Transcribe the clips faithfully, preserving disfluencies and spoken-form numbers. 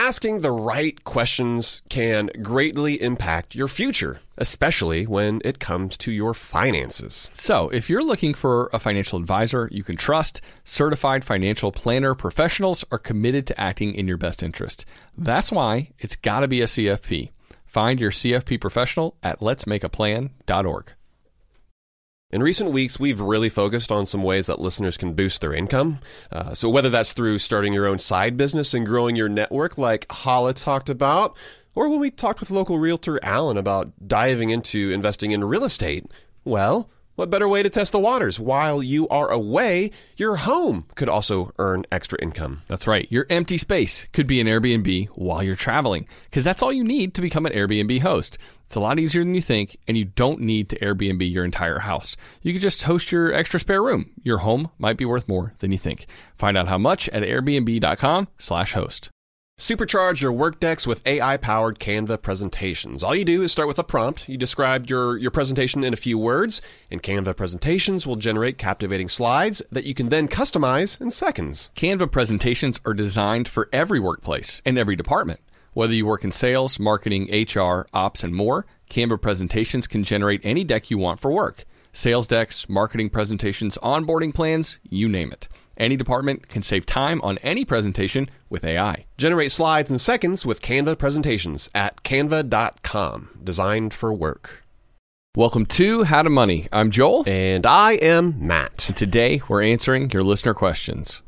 asking the right questions can greatly impact your future, especially when it comes to your finances. So, if you're looking for a financial advisor you can trust, certified financial planner professionals are committed to acting in your best interest. That's why it's got to be a C F P. Find your C F P professional at lets make a plan dot org. In recent weeks, we've really focused on some ways that listeners can boost their income. Uh, so whether that's through starting your own side business and growing your network like Hala talked about, or when we talked with local realtor Alan about diving into investing in real estate, well, what better way to test the waters? While you are away, your home could also earn extra income. That's right. Your empty space could be an Airbnb while you're traveling, because that's all you need to become an Airbnb host. It's a lot easier than you think, and you don't need to Airbnb your entire house. You could just host your extra spare room. Your home might be worth more than you think. Find out how much at airbnb.com slash host. Supercharge your work decks with A I-powered Canva presentations. All you do is start with a prompt. You describe your, your presentation in a few words, and Canva presentations will generate captivating slides that you can then customize in seconds. Canva presentations are designed for every workplace and every department. Whether you work in sales, marketing, H R, ops, and more, Canva presentations can generate any deck you want for work. Sales decks, marketing presentations, onboarding plans, you name it. Any department can save time on any presentation with A I. Generate slides in seconds with Canva presentations at canva dot com. Designed for work. Welcome to How to Money. I'm Joel. And I am Matt. And today we're answering your listener questions.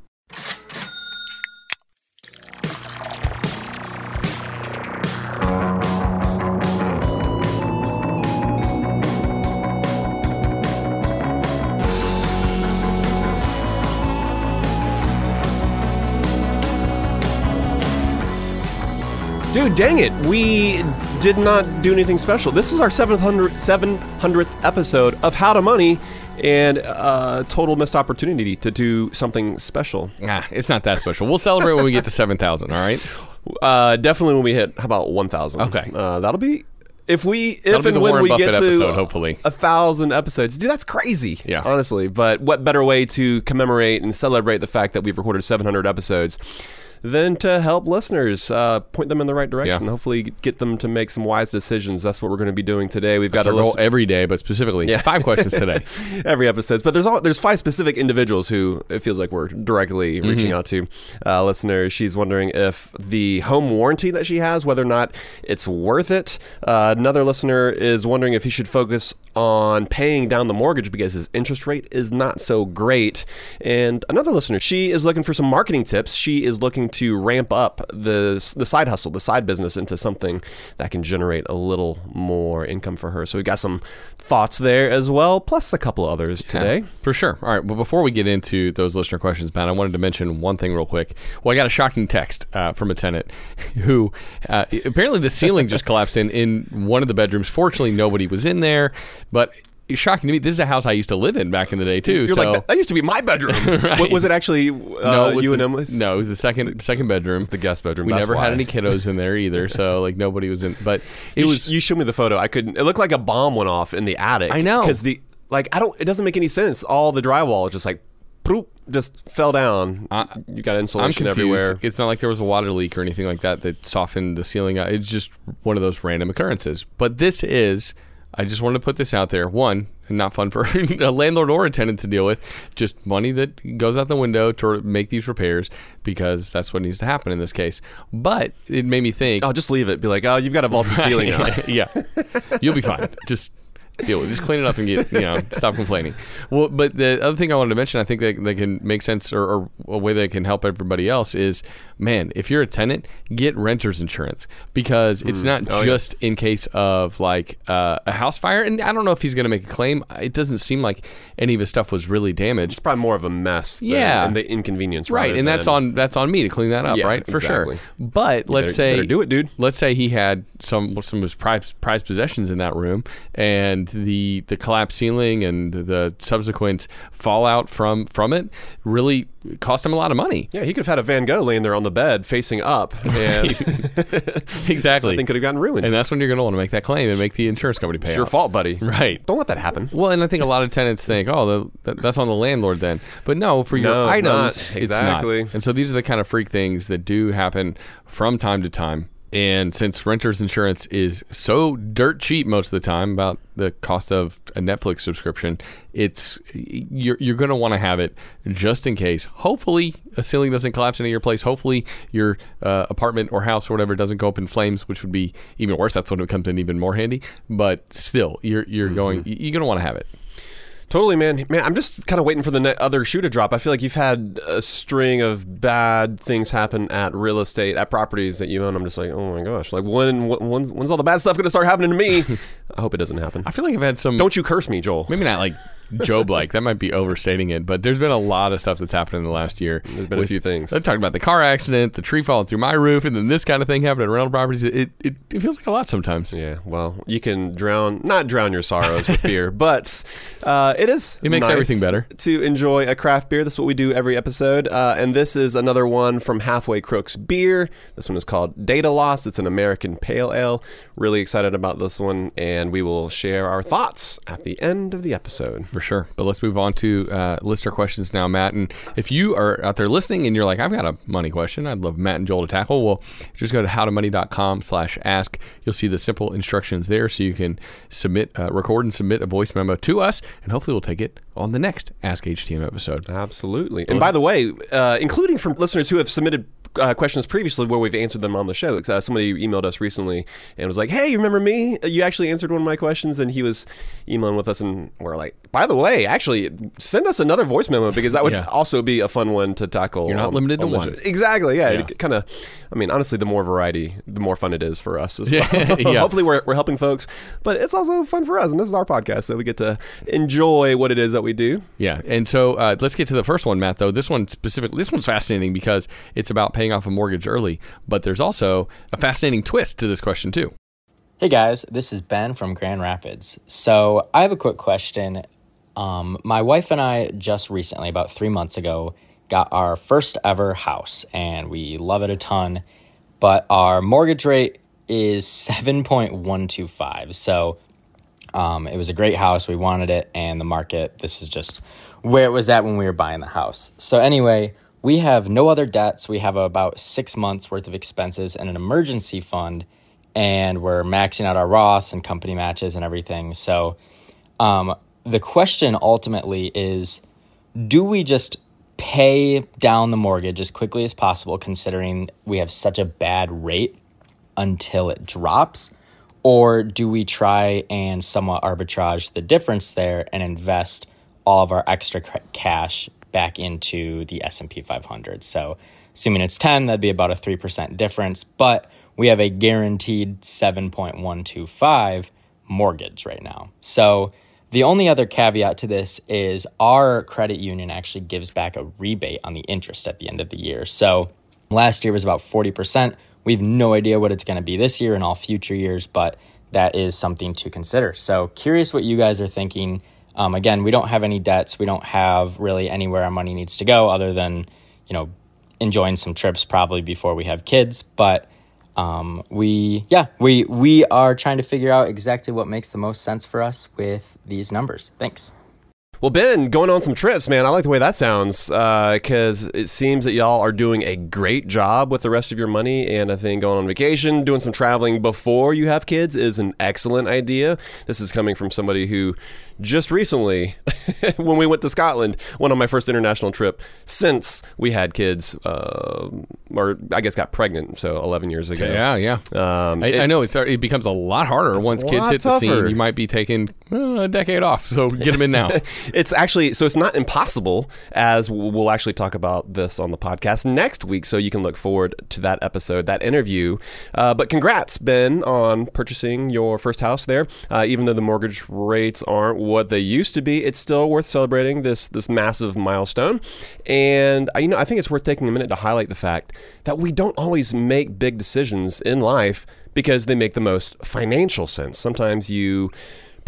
Dude, dang it. We did not do anything special. This is our seven hundredth episode of How to Money, and a uh, total missed opportunity to do something special. Ah, it's not that special. We'll celebrate when we get to seven thousand, all right? Uh, definitely when we hit, how about one thousand? Okay. Uh, that'll be... If we, That'll if and when Warren we Buffett get to episode, hopefully. a thousand episodes, dude, that's crazy. Yeah. Honestly, but what better way to commemorate and celebrate the fact that we've recorded seven hundred episodes than to help listeners uh, point them in the right direction. Yeah. Hopefully, get them to make some wise decisions. That's what we're going to be doing today. We've That's got our a goal list every day, but specifically Yeah. five questions today. every episode. But there's all, there's five specific individuals who it feels like we're directly Mm-hmm. reaching out to. Uh, listener, she's wondering if the home warranty that she has, whether or not it's worth it. Uh, another listener is wondering if he should focus on paying down the mortgage because his interest rate is not so great. And another listener, she is looking for some marketing tips. She is looking to ramp up the the side hustle, the side business into something that can generate a little more income for her. So we got some thoughts there as well, plus a couple of others today. Yeah, for sure. All right. Well, before we get into those listener questions, Matt, I wanted to mention one thing real quick. Well, I got a shocking text uh, from a tenant who uh, apparently the ceiling just collapsed in, in one of the bedrooms. Fortunately, nobody was in there, but it's shocking to me. This is a house I used to live in back in the day too. You're so. like, that, that used to be my bedroom. Right. What, was it actually uh, no, it was you the, and Emily's? No, it was the second second bedroom. The guest bedroom. We That's never why. had any kiddos in there either, so like nobody was in. But it you was. Sh- you showed me the photo. I couldn't. It looked like a bomb went off in the attic. I know, because the like I don't. It doesn't make any sense. All the drywall just like, poop, just fell down. I, you got I'm insulation confused. everywhere. It's not like there was a water leak or anything like that that softened the ceiling. It's just one of those random occurrences. But this is. I just wanted to put this out there. One, not fun for a landlord or a tenant to deal with. Just money that goes out the window to make these repairs because that's what needs to happen in this case. But it made me think. Oh, just leave it. Be like, oh, you've got a vaulted ceiling now. Yeah, you'll be fine. Just deal with it. Just clean it up and get, you know, stop complaining. Well, but the other thing I wanted to mention, I think that, that can make sense or, or a way that can help everybody else is, man, if you're a tenant, get renter's insurance because it's mm. not oh, just yeah. in case of like uh, a house fire. And I don't know if he's going to make a claim. It doesn't seem like any of his stuff was really damaged. It's probably more of a mess. Than, yeah. and the inconvenience. Right. And than, that's on that's on me to clean that up, yeah, right? For exactly. sure. But you let's better, say better do it, dude. Let's say he had some some of his prized, prized possessions in that room and the the collapsed ceiling and the subsequent fallout from from it really cost him a lot of money. Yeah, he could have had a Van Gogh laying there on the bed facing up, and exactly, nothing could have gotten ruined. And that's when you're going to want to make that claim and make the insurance company pay. It's your out. fault, buddy. Right. Don't let that happen. Well, and I think a lot of tenants think, oh, the, that, that's on the landlord then. But no, for your No, it's items, not. Exactly. it's not. And so these are the kind of freak things that do happen from time to time. And since renter's insurance is so dirt cheap most of the time, about the cost of a Netflix subscription, it's you're, you're going to want to have it just in case. Hopefully, a ceiling doesn't collapse into your place. Hopefully, your uh, apartment or house or whatever doesn't go up in flames, which would be even worse. That's when it comes in even more handy. But still, you're you're mm-hmm. going. You're going to want to have it. Totally, man. Man, I'm just kind of waiting for the ne- other shoe to drop. I feel like you've had a string of bad things happen at real estate, at properties that you own. I'm just like, oh my gosh. Like, when, when when's all the bad stuff going to start happening to me? I hope it doesn't happen. I feel like I've had some... Don't you curse me, Joel. Maybe not like Job-like. That might be overstating it. But there's been a lot of stuff that's happened in the last year. There's been with, a few things. I'm talking about the car accident, the tree falling through my roof, and then this kind of thing happened at rental properties. It, it, it feels like a lot sometimes. Yeah, well, you can drown... Not drown your sorrows with beer, but uh, it is It makes nice everything better. To enjoy a craft beer. This is what we do every episode. Uh, and this is another one from Halfway Crooks Beer. This one is called Data Loss. It's an American Pale Ale. Really excited about this one, and we will share our thoughts at the end of the episode. For sure. But let's move on to uh, listener questions now, Matt. And if you are out there listening and you're like, I've got a money question I'd love Matt and Joel to tackle, well, just go to howtomoney.com slash ask. You'll see the simple instructions there so you can submit, uh, record and submit a voice memo to us, and hopefully we'll take it on the next Ask H T M episode. Absolutely. And by the way, uh, including from listeners who have submitted Uh, questions previously where we've answered them on the show. Uh, somebody emailed us recently and was like, hey, you remember me? You actually answered one of my questions, and he was emailing with us, and we're like, by the way, actually, send us another voice memo, because that would yeah. also be a fun one to tackle. You're not on, limited on to one. Show. Exactly, yeah. yeah. It kind of, I mean, honestly, the more variety, the more fun it is for us as well. yeah. Hopefully we're, we're helping folks, but it's also fun for us, and this is our podcast, so we get to enjoy what it is that we do. Yeah, and so uh, let's get to the first one, Matt, though. This one specifically, this one's fascinating because it's about paying off a mortgage early. But there's also a fascinating twist to this question too. Hey guys, this is Ben from Grand Rapids. So I have a quick question. Um, my wife and I just recently, about three months ago, got our first ever house, and we love it a ton. But our mortgage rate is seven point one two five. So um, it was a great house. We wanted it, and the market, this is just where it was at when we were buying the house. So anyway, we have no other debts. We have about six months worth of expenses and an emergency fund, and we're maxing out our Roths and company matches and everything. So um, the question ultimately is, do we just pay down the mortgage as quickly as possible, considering we have such a bad rate, until it drops? Or do we try and somewhat arbitrage the difference there and invest all of our extra cash back into the S and P five hundred? So assuming it's ten, that'd be about a three percent difference, but we have a guaranteed seven point one two five mortgage right now. So the only other caveat to this is our credit union actually gives back a rebate on the interest at the end of the year. So last year was about forty percent. We have no idea what it's going to be this year and all future years, but that is something to consider. So curious what you guys are thinking. Um, again, we don't have any debts. We don't have really anywhere our money needs to go other than, you know, enjoying some trips probably before we have kids. But um, we, yeah, we we are trying to figure out exactly what makes the most sense for us with these numbers. Thanks. Well, Ben, going on some trips, man, I like the way that sounds, because uh, it seems that y'all are doing a great job with the rest of your money, and I think going on vacation, doing some traveling before you have kids is an excellent idea. This is coming from somebody who just recently, when we went to Scotland, went on my first international trip since we had kids, uh, or I guess got pregnant, so eleven years ago. Yeah, yeah. Um, I, it, I know it's, it becomes a lot harder once kids hit tougher. the scene. You might be taking well, a decade off, so get them in now. It's actually, so it's not impossible, as we'll actually talk about this on the podcast next week, so you can look forward to that episode, that interview. Uh, but congrats, Ben, on purchasing your first house there. Uh, even though the mortgage rates aren't what they used to be, it's still worth celebrating this this massive milestone. And you know, I think it's worth taking a minute to highlight the fact that we don't always make big decisions in life because they make the most financial sense. Sometimes you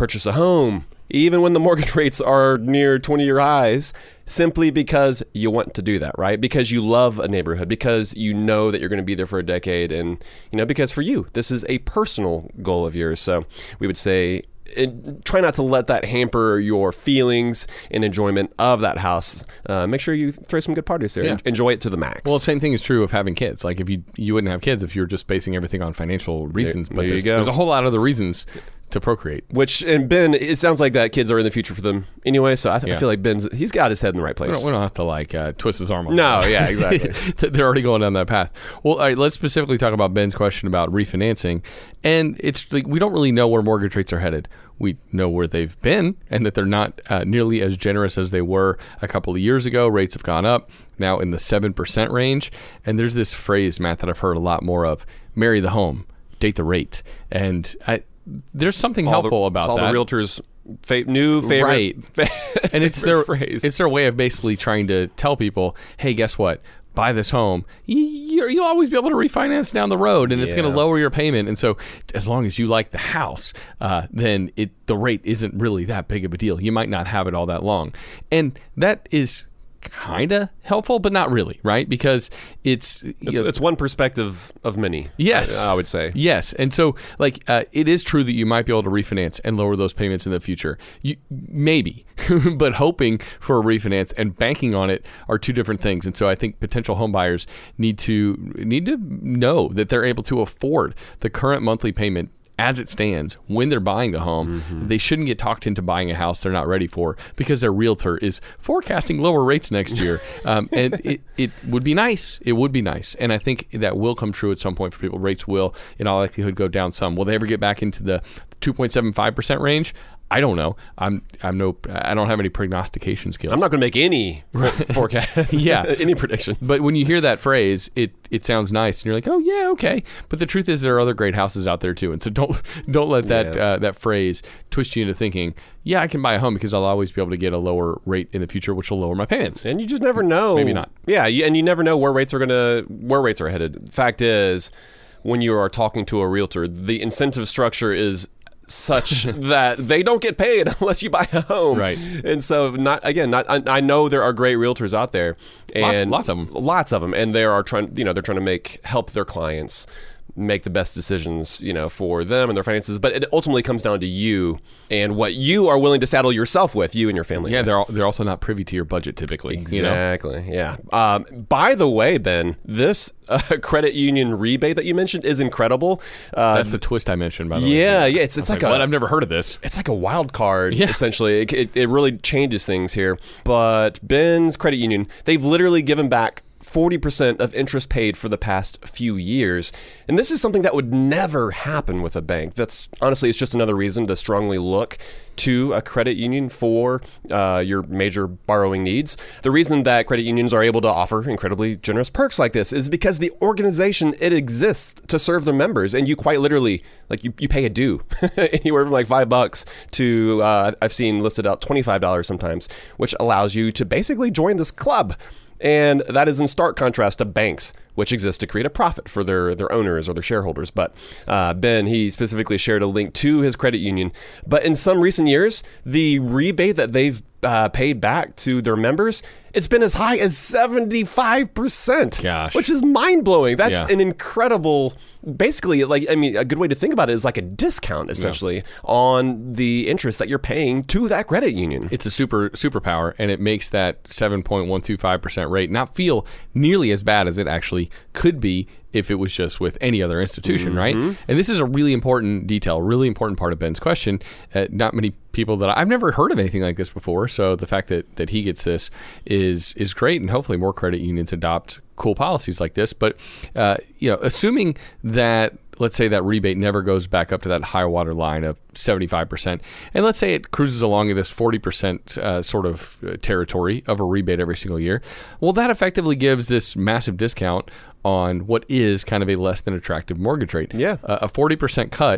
purchase a home, even when the mortgage rates are near twenty-year highs, simply because you want to do that, right? Because you love a neighborhood, because you know that you're going to be there for a decade, and you know, because for you, this is a personal goal of yours. So we would say, and try not to let that hamper your feelings and enjoyment of that house. Uh, make sure you throw some good parties there. Yeah. Enjoy it to the max. Well, same thing is true of having kids. Like if you you wouldn't have kids if you were just basing everything on financial reasons. There- but there you there's, go. there's a whole lot of other reasons to procreate. Which, and Ben, it sounds like that kids are in the future for them anyway. So I, th- Yeah. I feel like Ben's, he's got his head in the right We place. don't, we don't have to like uh, twist his arm on No, that. yeah, exactly. They're already going down that path. Well, all right, let's specifically talk about Ben's question about refinancing. And it's like we don't really know where mortgage rates are headed. We know where they've been and that they're not uh, nearly as generous as they were a couple of years ago. Rates have gone up, now in the seven percent range. And there's this phrase, Matt, that I've heard a lot more of: marry the home, date the rate. And I, there's something All helpful the, about it's all that. the realtors' fa- new favorite, Right. fa- And it's their phrase. it's their way of basically trying to tell people, hey, guess what? Buy this home. You, you'll always be able to refinance down the road, and it's going Yeah. to lower your payment. And so, as long as you like the house, uh, then it the rate isn't really that big of a deal. You might not have it all that long, and that is kind of helpful, but not really, right? Because it's you It's, know, it's one perspective of many. Yes. I, I would say. Yes. And so, like, uh, it is true that you might be able to refinance and lower those payments in the future. You maybe, but hoping for a refinance and banking on it are two different things. And so, I think potential home buyers need to need to know that they're able to afford the current monthly payment as it stands when they're buying the home. Mm-hmm. They shouldn't get talked into buying a house they're not ready for because their realtor is forecasting lower rates next year. Um, and it, it would be nice. It would be nice. And I think that will come true at some point for people. Rates will, in all likelihood, go down some. Will they ever get back into the two point seven five percent range? I don't know. I'm I'm no I don't have any prognostication skills. I'm not going to make any for- forecasts. Yeah. any predictions. But when you hear that phrase, it it sounds nice, and you're like, oh yeah, okay. But the truth is, there are other great houses out there too, and so don't don't let that Yeah. uh, that phrase twist you into thinking, yeah, I can buy a home because I'll always be able to get a lower rate in the future, which will lower my payments. And you just never know. Maybe not. Yeah, you, and you never know where rates are gonna where rates are headed. Fact is, when you are talking to a realtor, the incentive structure is such that they don't get paid unless you buy a home. Right. And so, not again, not I, I know there are great realtors out there, and Lots- lots of 'em. lots of them, and they are trying. You know, they're trying to make help their clients make the best decisions, you know, for them and their finances. But it ultimately comes down to you and what you are willing to saddle yourself with, you and your family. Yeah, with. they're al- they're also not privy to your budget typically. You know? Exactly. Yeah. Um, by the way, Ben, this uh, credit union rebate that you mentioned is incredible. Uh, That's the twist I mentioned, by the way. yeah, yeah. It's it's I like, was like, a what? I've never heard of this. it's like a wild card. Yeah. Essentially, it, it, it really changes things here. But Ben's credit union, they've literally given back forty percent of interest paid for the past few years. And this is something that would never happen with a bank. That's honestly, it's just another reason to strongly look to a credit union for uh, your major borrowing needs. The reason that credit unions are able to offer incredibly generous perks like this is because the organization, it exists to serve their members. And you quite literally, like you, you pay a due anywhere from like five bucks to, uh, I've seen listed out twenty-five dollars sometimes, which allows you to basically join this club. And that is in stark contrast to banks, which exist to create a profit for their, their owners or their shareholders. But uh, Ben, he specifically shared a link to his credit union. But in some recent years, the rebate that they've uh, paid back to their members, it's been as high as seventy-five percent. Gosh. Which is mind-blowing. That's Yeah. an incredible, basically, like, I mean, a good way to think about it is like a discount, essentially, on the interest that you're paying to that credit union. It's a super superpower, and it makes that seven point one two five percent rate not feel nearly as bad as it actually could be if it was just with any other institution, right? And this is a really important detail, really important part of Ben's question. Uh, not many people that I, I've never heard of anything like this before, so the fact that that he gets this is is great, and hopefully more credit unions adopt cool policies like this. But uh, you know, assuming that, let's say that rebate never goes back up to that high water line of seventy-five percent, and let's say it cruises along in this forty percent uh, sort of uh, territory of a rebate every single year, well, that effectively gives this massive discount on what is kind of a less than attractive mortgage rate. Yeah. Uh, a forty percent cut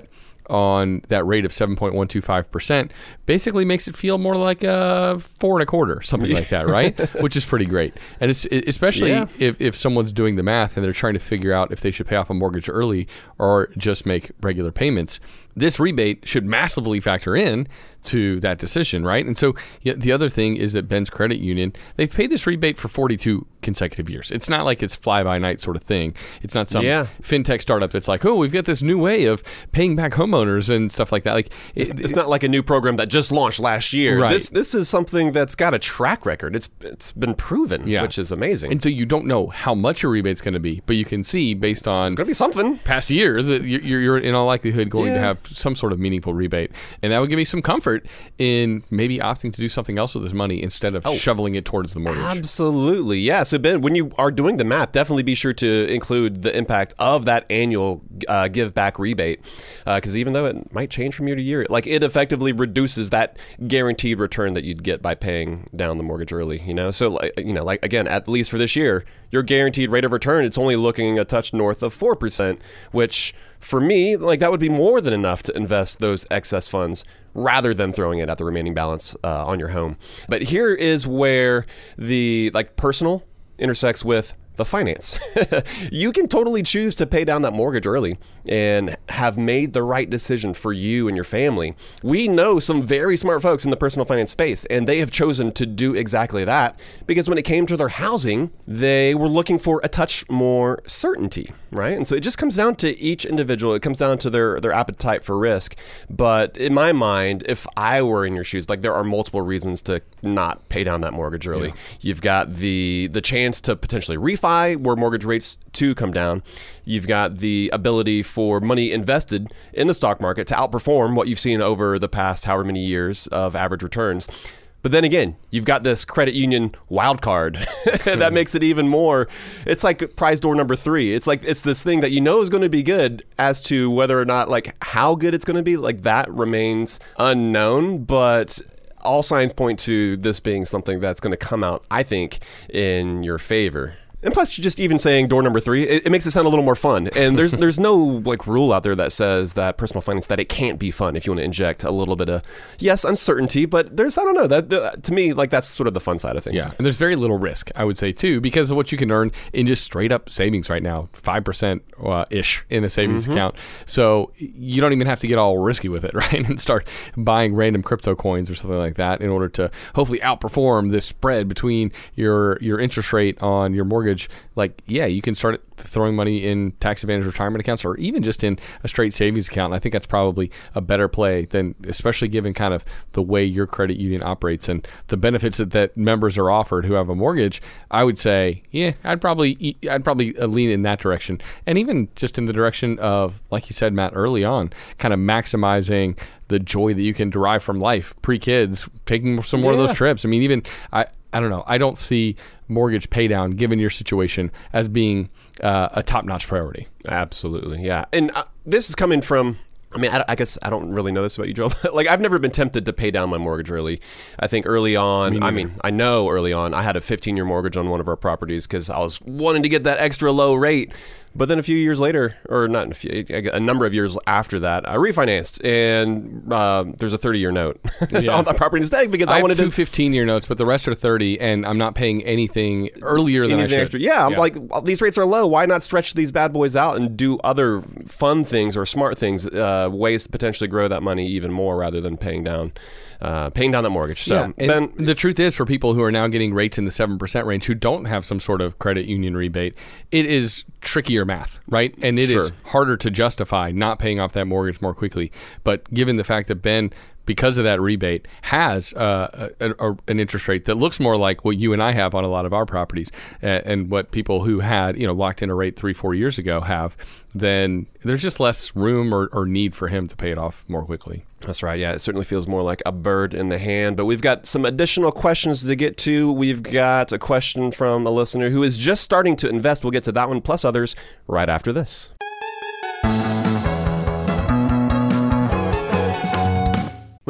on that rate of seven point one two five percent basically makes it feel more like a four and a quarter, something like that, right? Which is pretty great. And it's especially yeah. if, if someone's doing the math and they're trying to figure out if they should pay off a mortgage early or just make regular payments. This rebate should massively factor in to that decision, right? And so yeah, the other thing is that Ben's credit union, they've paid this rebate for forty-two consecutive years. It's not like it's fly-by-night sort of thing. It's not some yeah. fintech startup that's like, oh, we've got this new way of paying back homeowners and stuff like that. Like It's, it, it's not like a new program that just launched last year. Right. This this is something that's got a track record. It's It's been proven, yeah. which is amazing. And so you don't know how much your rebate's going to be, but you can see based on it's going to be something. Past years that you're, you're in all likelihood going yeah. to have some sort of meaningful rebate. And that would give me some comfort in maybe opting to do something else with this money instead of oh, shoveling it towards the mortgage. Absolutely. Yeah. So Ben, when you are doing the math, definitely be sure to include the impact of that annual uh, give back rebate. Because uh, even though it might change from year to year, like it effectively reduces that guaranteed return that you'd get by paying down the mortgage early, you know? So, like, you know, like again, at least for this year, your guaranteed rate of return, it's only looking a touch north of four percent, which for me, like that would be more than enough to invest those excess funds rather than throwing it at the remaining balance uh, on your home. But here is where the like personal intersects with the finance. You can totally choose to pay down that mortgage early and have made the right decision for you and your family. We know some very smart folks in the personal finance space, and they have chosen to do exactly that because when it came to their housing, they were looking for a touch more certainty, right? And so it just comes down to each individual. It comes down to their, their appetite for risk. But in my mind, if I were in your shoes, like there are multiple reasons to not pay down that mortgage early. Yeah. You've got the the chance to potentially refi where mortgage rates too come down. You've got the ability for money invested in the stock market to outperform what you've seen over the past however many years of average returns. But then again, you've got this credit union wild card that makes it even more. It's like prize door number three. It's like it's this thing that you know is going to be good. As to whether or not like how good it's going to be, like that remains unknown. But all signs point to this being something that's going to come out, I think, in your favor. And plus, just even saying door number three, it, it makes it sound a little more fun. And there's there's no like rule out there that says that personal finance, that it can't be fun if you want to inject a little bit of, yes, uncertainty, but there's, I don't know, that uh, to me, like that's sort of the fun side of things. Yeah, and there's very little risk, I would say, too, because of what you can earn in just straight up savings right now, five percent uh, ish in a savings mm-hmm. account. So you don't even have to get all risky with it, right? And start buying random crypto coins or something like that in order to hopefully outperform this spread between your your interest rate on your mortgage. Like, yeah, you can start throwing money in tax advantage retirement accounts or even just in a straight savings account. And I think that's probably a better play than, especially given kind of the way your credit union operates and the benefits that, that members are offered who have a mortgage. I would say, yeah, I'd probably I'd probably lean in that direction. And even just in the direction of, like you said, Matt, early on, kind of maximizing the joy that you can derive from life pre-kids, taking some more yeah. of those trips. I mean, even I I don't know. I don't see mortgage pay down, given your situation, as being uh, a top-notch priority. Absolutely, yeah. And uh, this is coming from, I mean, I, I guess I don't really know this about you, Joe. Like, I've never been tempted to pay down my mortgage early. I think early on, I mean, I know early on, I had a fifteen-year mortgage on one of our properties because I was wanting to get that extra low rate. But then a few years later, or not a few, a number of years after that, I refinanced, and uh, there's a thirty-year note yeah. on the property instead because I, I wanted have two to fifteen-year notes, but the rest are thirty, and I'm not paying anything earlier than anything I should. Extra. Yeah, I'm yeah. like, well, these rates are low. Why not stretch these bad boys out and do other fun things or smart things, uh, ways to potentially grow that money even more rather than paying down, uh, paying down that mortgage. So yeah, then, the truth is, for people who are now getting rates in the seven percent range who don't have some sort of credit union rebate, it is trickier math, right? And it sure. is harder to justify not paying off that mortgage more quickly. But given the fact that Ben, because of that rebate, has uh, a, a, an interest rate that looks more like what you and I have on a lot of our properties, uh, and what people who had, you know, locked in a rate three, four years ago have, then there's just less room or, or need for him to pay it off more quickly. That's right. Yeah, it certainly feels more like a bird in the hand. But we've got some additional questions to get to. We've got a question from a listener who is just starting to invest. We'll get to that one, plus others, right after this. When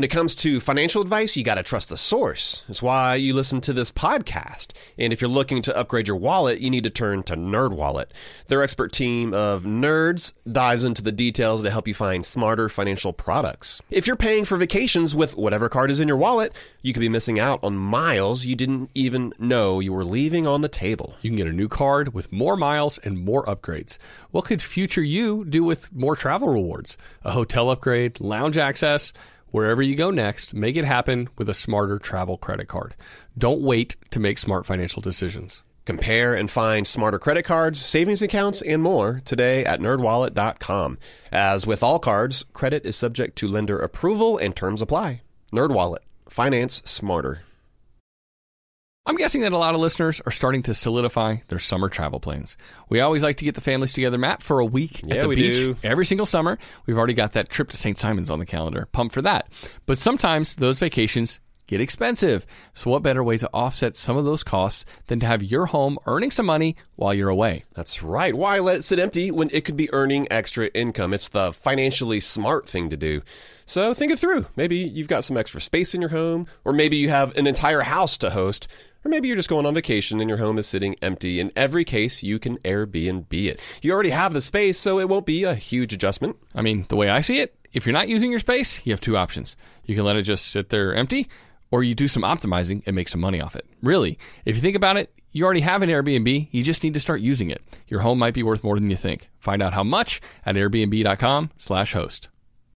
When it comes to financial advice, you got to trust the source. That's why you listen to this podcast. And if you're looking to upgrade your wallet, you need to turn to NerdWallet. Their expert team of nerds dives into the details to help you find smarter financial products. If you're paying for vacations with whatever card is in your wallet, you could be missing out on miles you didn't even know you were leaving on the table. You can get a new card with more miles and more upgrades. What could future you do with more travel rewards? A hotel upgrade, lounge access. Wherever you go next, make it happen with a smarter travel credit card. Don't wait to make smart financial decisions. Compare and find smarter credit cards, savings accounts, and more today at nerd wallet dot com. As with all cards, credit is subject to lender approval and terms apply. NerdWallet. Finance smarter. I'm guessing that a lot of listeners are starting to solidify their summer travel plans. We always like to get the families together, Matt, for a week Yeah, at the we beach do. every single summer. We've already got that trip to Saint Simons on the calendar. Pumped for that. But sometimes those vacations get expensive. So what better way to offset some of those costs than to have your home earning some money while you're away? That's right. Why let it sit empty when it could be earning extra income? It's the financially smart thing to do. So think it through. Maybe you've got some extra space in your home, or maybe you have an entire house to host, or maybe you're just going on vacation and your home is sitting empty. In every case, you can Airbnb it. You already have the space, so it won't be a huge adjustment. I mean, the way I see it, if you're not using your space, you have two options. You can let it just sit there empty, or you do some optimizing and make some money off it. Really, if you think about it, you already have an Airbnb. You just need to start using it. Your home might be worth more than you think. Find out how much at airbnb.com slash host.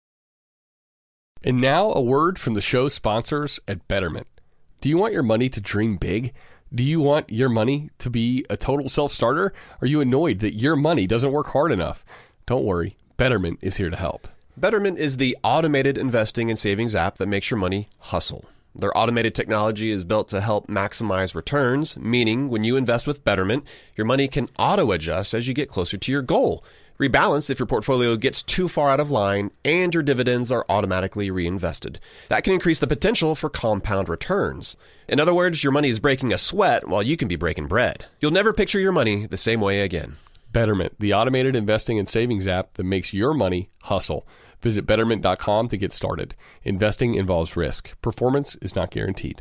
And now a word from the show sponsors at Betterment. Do you want your money to dream big? Do you want your money to be a total self-starter? Are you annoyed that your money doesn't work hard enough? Don't worry. Betterment is here to help. Betterment is the automated investing and savings app that makes your money hustle. Their automated technology is built to help maximize returns, meaning when you invest with Betterment, your money can auto-adjust as you get closer to your goal. Rebalance if your portfolio gets too far out of line, and your dividends are automatically reinvested. That can increase the potential for compound returns. In other words, your money is breaking a sweat while you can be breaking bread. You'll never picture your money the same way again. Betterment, the automated investing and savings app that makes your money hustle. Visit betterment dot com to get started. Investing involves risk. Performance is not guaranteed.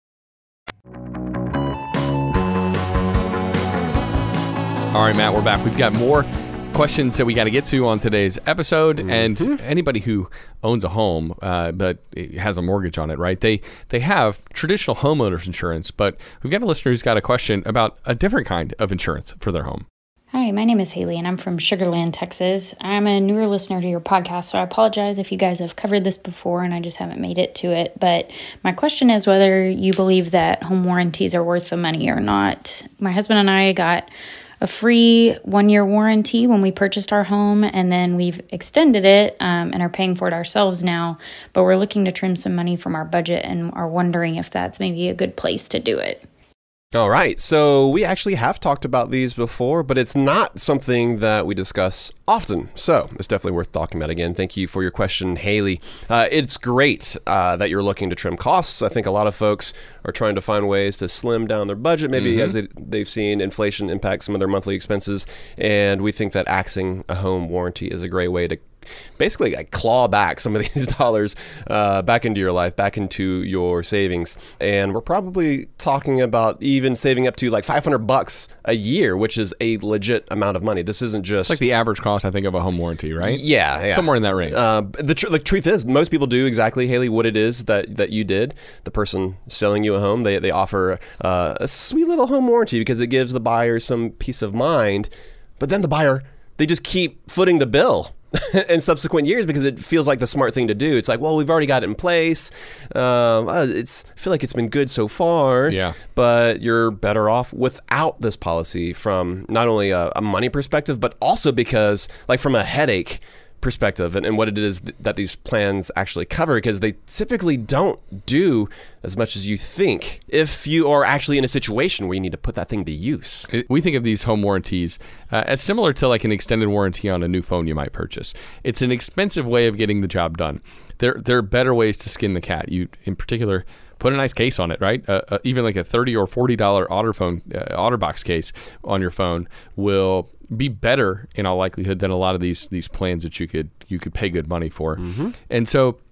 All right, Matt, we're back. We've got more questions that we got to get to on today's episode. Mm-hmm. And anybody who owns a home uh, but has a mortgage on it, right? They they have traditional homeowners insurance, but we've got a listener who's got a question about a different kind of insurance for their home. Hi, my name is Haley, and I'm from Sugar Land, Texas. I'm a newer listener to your podcast, so I apologize if you guys have covered this before and I just haven't made it to it. But my question is whether you believe that home warranties are worth the money or not. My husband and I got a free one-year warranty when we purchased our home, and then we've extended it um, and are paying for it ourselves now. But we're looking to trim some money from our budget and are wondering if that's maybe a good place to do it. All right, so we actually have talked about these before, but it's not something that we discuss often. So it's definitely worth talking about again. Thank you for your question, Haley. Uh, it's great uh, that you're looking to trim costs. I think a lot of folks are trying to find ways to slim down their budget, maybe mm-hmm. as they, they've seen inflation impact some of their monthly expenses. And we think that axing a home warranty is a great way to basically like claw back some of these dollars uh, back into your life, back into your savings. And we're probably talking about even saving up to like five hundred bucks a year, which is a legit amount of money. This isn't just... It's like the average cost, I think, of a home warranty, right? Yeah. yeah. Somewhere in that range. Uh, the, tr- the truth is, most people do exactly, Haley, what it is that, that you did. The person selling you a home, they, they offer uh, a sweet little home warranty because it gives the buyer some peace of mind. But then the buyer, they just keep footing the bill in subsequent years because it feels like the smart thing to do. It's like, well, we've already got it in place. Um, uh, it's I feel like it's been good so far. Yeah. But you're better off without this policy from not only a, a money perspective, but also because, like, from a headache perspective and, and what it is th- that these plans actually cover, because they typically don't do as much as you think if you are actually in a situation where you need to put that thing to use. We think of these home warranties uh, as similar to like an extended warranty on a new phone you might purchase. It's an expensive way of getting the job done. There, there are better ways to skin the cat. You, in particular, put a nice case on it, right? Uh, uh, even like a thirty or forty dollars OtterPhone, uh, OtterBox case on your phone will be better in all likelihood than a lot of these these plans that you could you could pay good money for. Mm-hmm. And so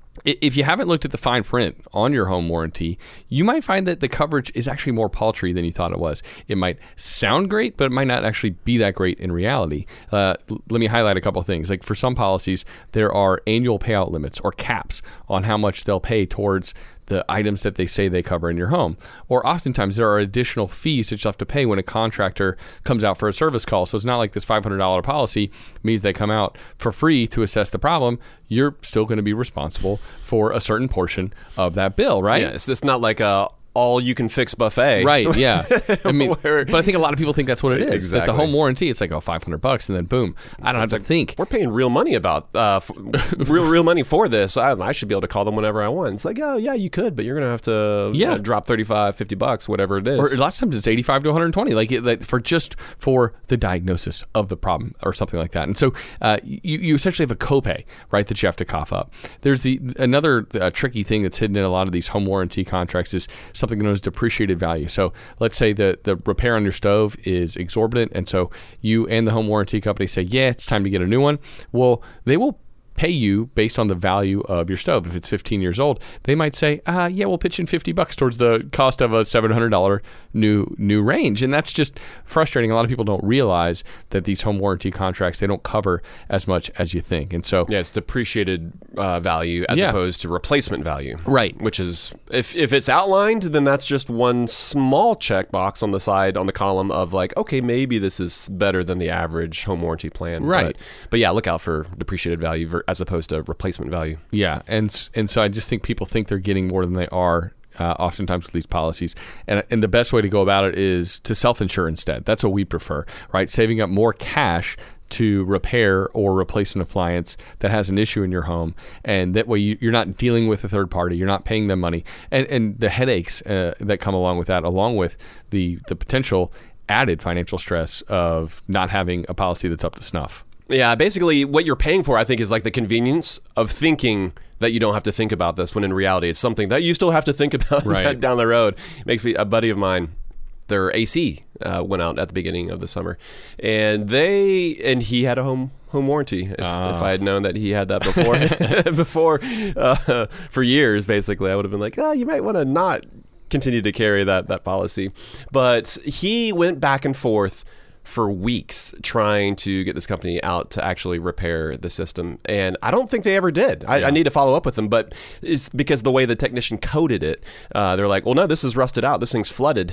If you haven't looked at the fine print on your home warranty, you might find that the coverage is actually more paltry than you thought it was. It might sound great, but it might not actually be that great in reality. Uh, let me highlight a couple things. Like for some policies, there are annual payout limits or caps on how much they'll pay towards the items that they say they cover in your home. Or oftentimes there are additional fees that you have to pay when a contractor comes out for a service call. So it's not like this five hundred dollars policy means they come out for free to assess the problem. You're still going to be responsible for a certain portion of that bill, right? Yeah, it's just not like a all-you-can-fix buffet. Right, yeah. I mean, but I think a lot of people think that's what it is. Exactly. That the home warranty, it's like, oh, five hundred bucks, and then boom. I don't So have to like, think. We're paying real money about, uh, f- real real money for this. I, I should be able to call them whenever I want. It's like, oh, yeah, you could, but you're going to have to Yeah. uh, drop thirty-five, fifty bucks, whatever it is. Or lots of times it's eighty-five to one hundred twenty, like, it, like for just for the diagnosis of the problem or something like that. And so uh, you, you essentially have a copay, right, that you have to cough up. There's the another uh, tricky thing that's hidden in a lot of these home warranty contracts is something known as depreciated value. So let's say the, the repair on your stove is exorbitant, and so you and the home warranty company say, yeah, it's time to get a new one. Well, they will pay you based on the value of your stove. If it's fifteen years old, they might say, uh, yeah, we'll pitch in fifty bucks towards the cost of a seven hundred dollars new new range. And that's just frustrating. A lot of people don't realize that these home warranty contracts, they don't cover as much as you think. And so yeah, it's depreciated uh, value as Yeah. opposed to replacement value. Right. Which is, if, if it's outlined, then that's just one small checkbox on the side, on the column of like, okay, maybe this is better than the average home warranty plan. Right. But, but yeah, look out for depreciated value ver- as opposed to replacement value. Yeah, and s- and so I just think people think they're getting more than they are. Uh, oftentimes with these policies, and and the best way to go about it is to self-insure instead. That's what we prefer, right? Saving up more cash to repair or replace an appliance that has an issue in your home, and that way you, you're not dealing with a third party, you're not paying them money, and and the headaches uh, that come along with that, along with the the potential added financial stress of not having a policy that's up to snuff. Yeah, basically what you're paying for, I think, is like the convenience of thinking that you don't have to think about this, when in reality it's something that you still have to think about Right. down the road. Makes me, a buddy of mine, their A C uh, went out at the beginning of the summer, and they and he had a home home warranty. If, Ah. if I had known that he had that before, before uh, for years, basically, I would have been like, oh, you might want to not continue to carry that that policy. But he went back and forth for weeks trying to get this company out to actually repair the system, and I don't think they ever did. I, I need to follow up with them, but it's because the way the technician coded it, uh, they're like, well, no, this is rusted out, this thing's flooded,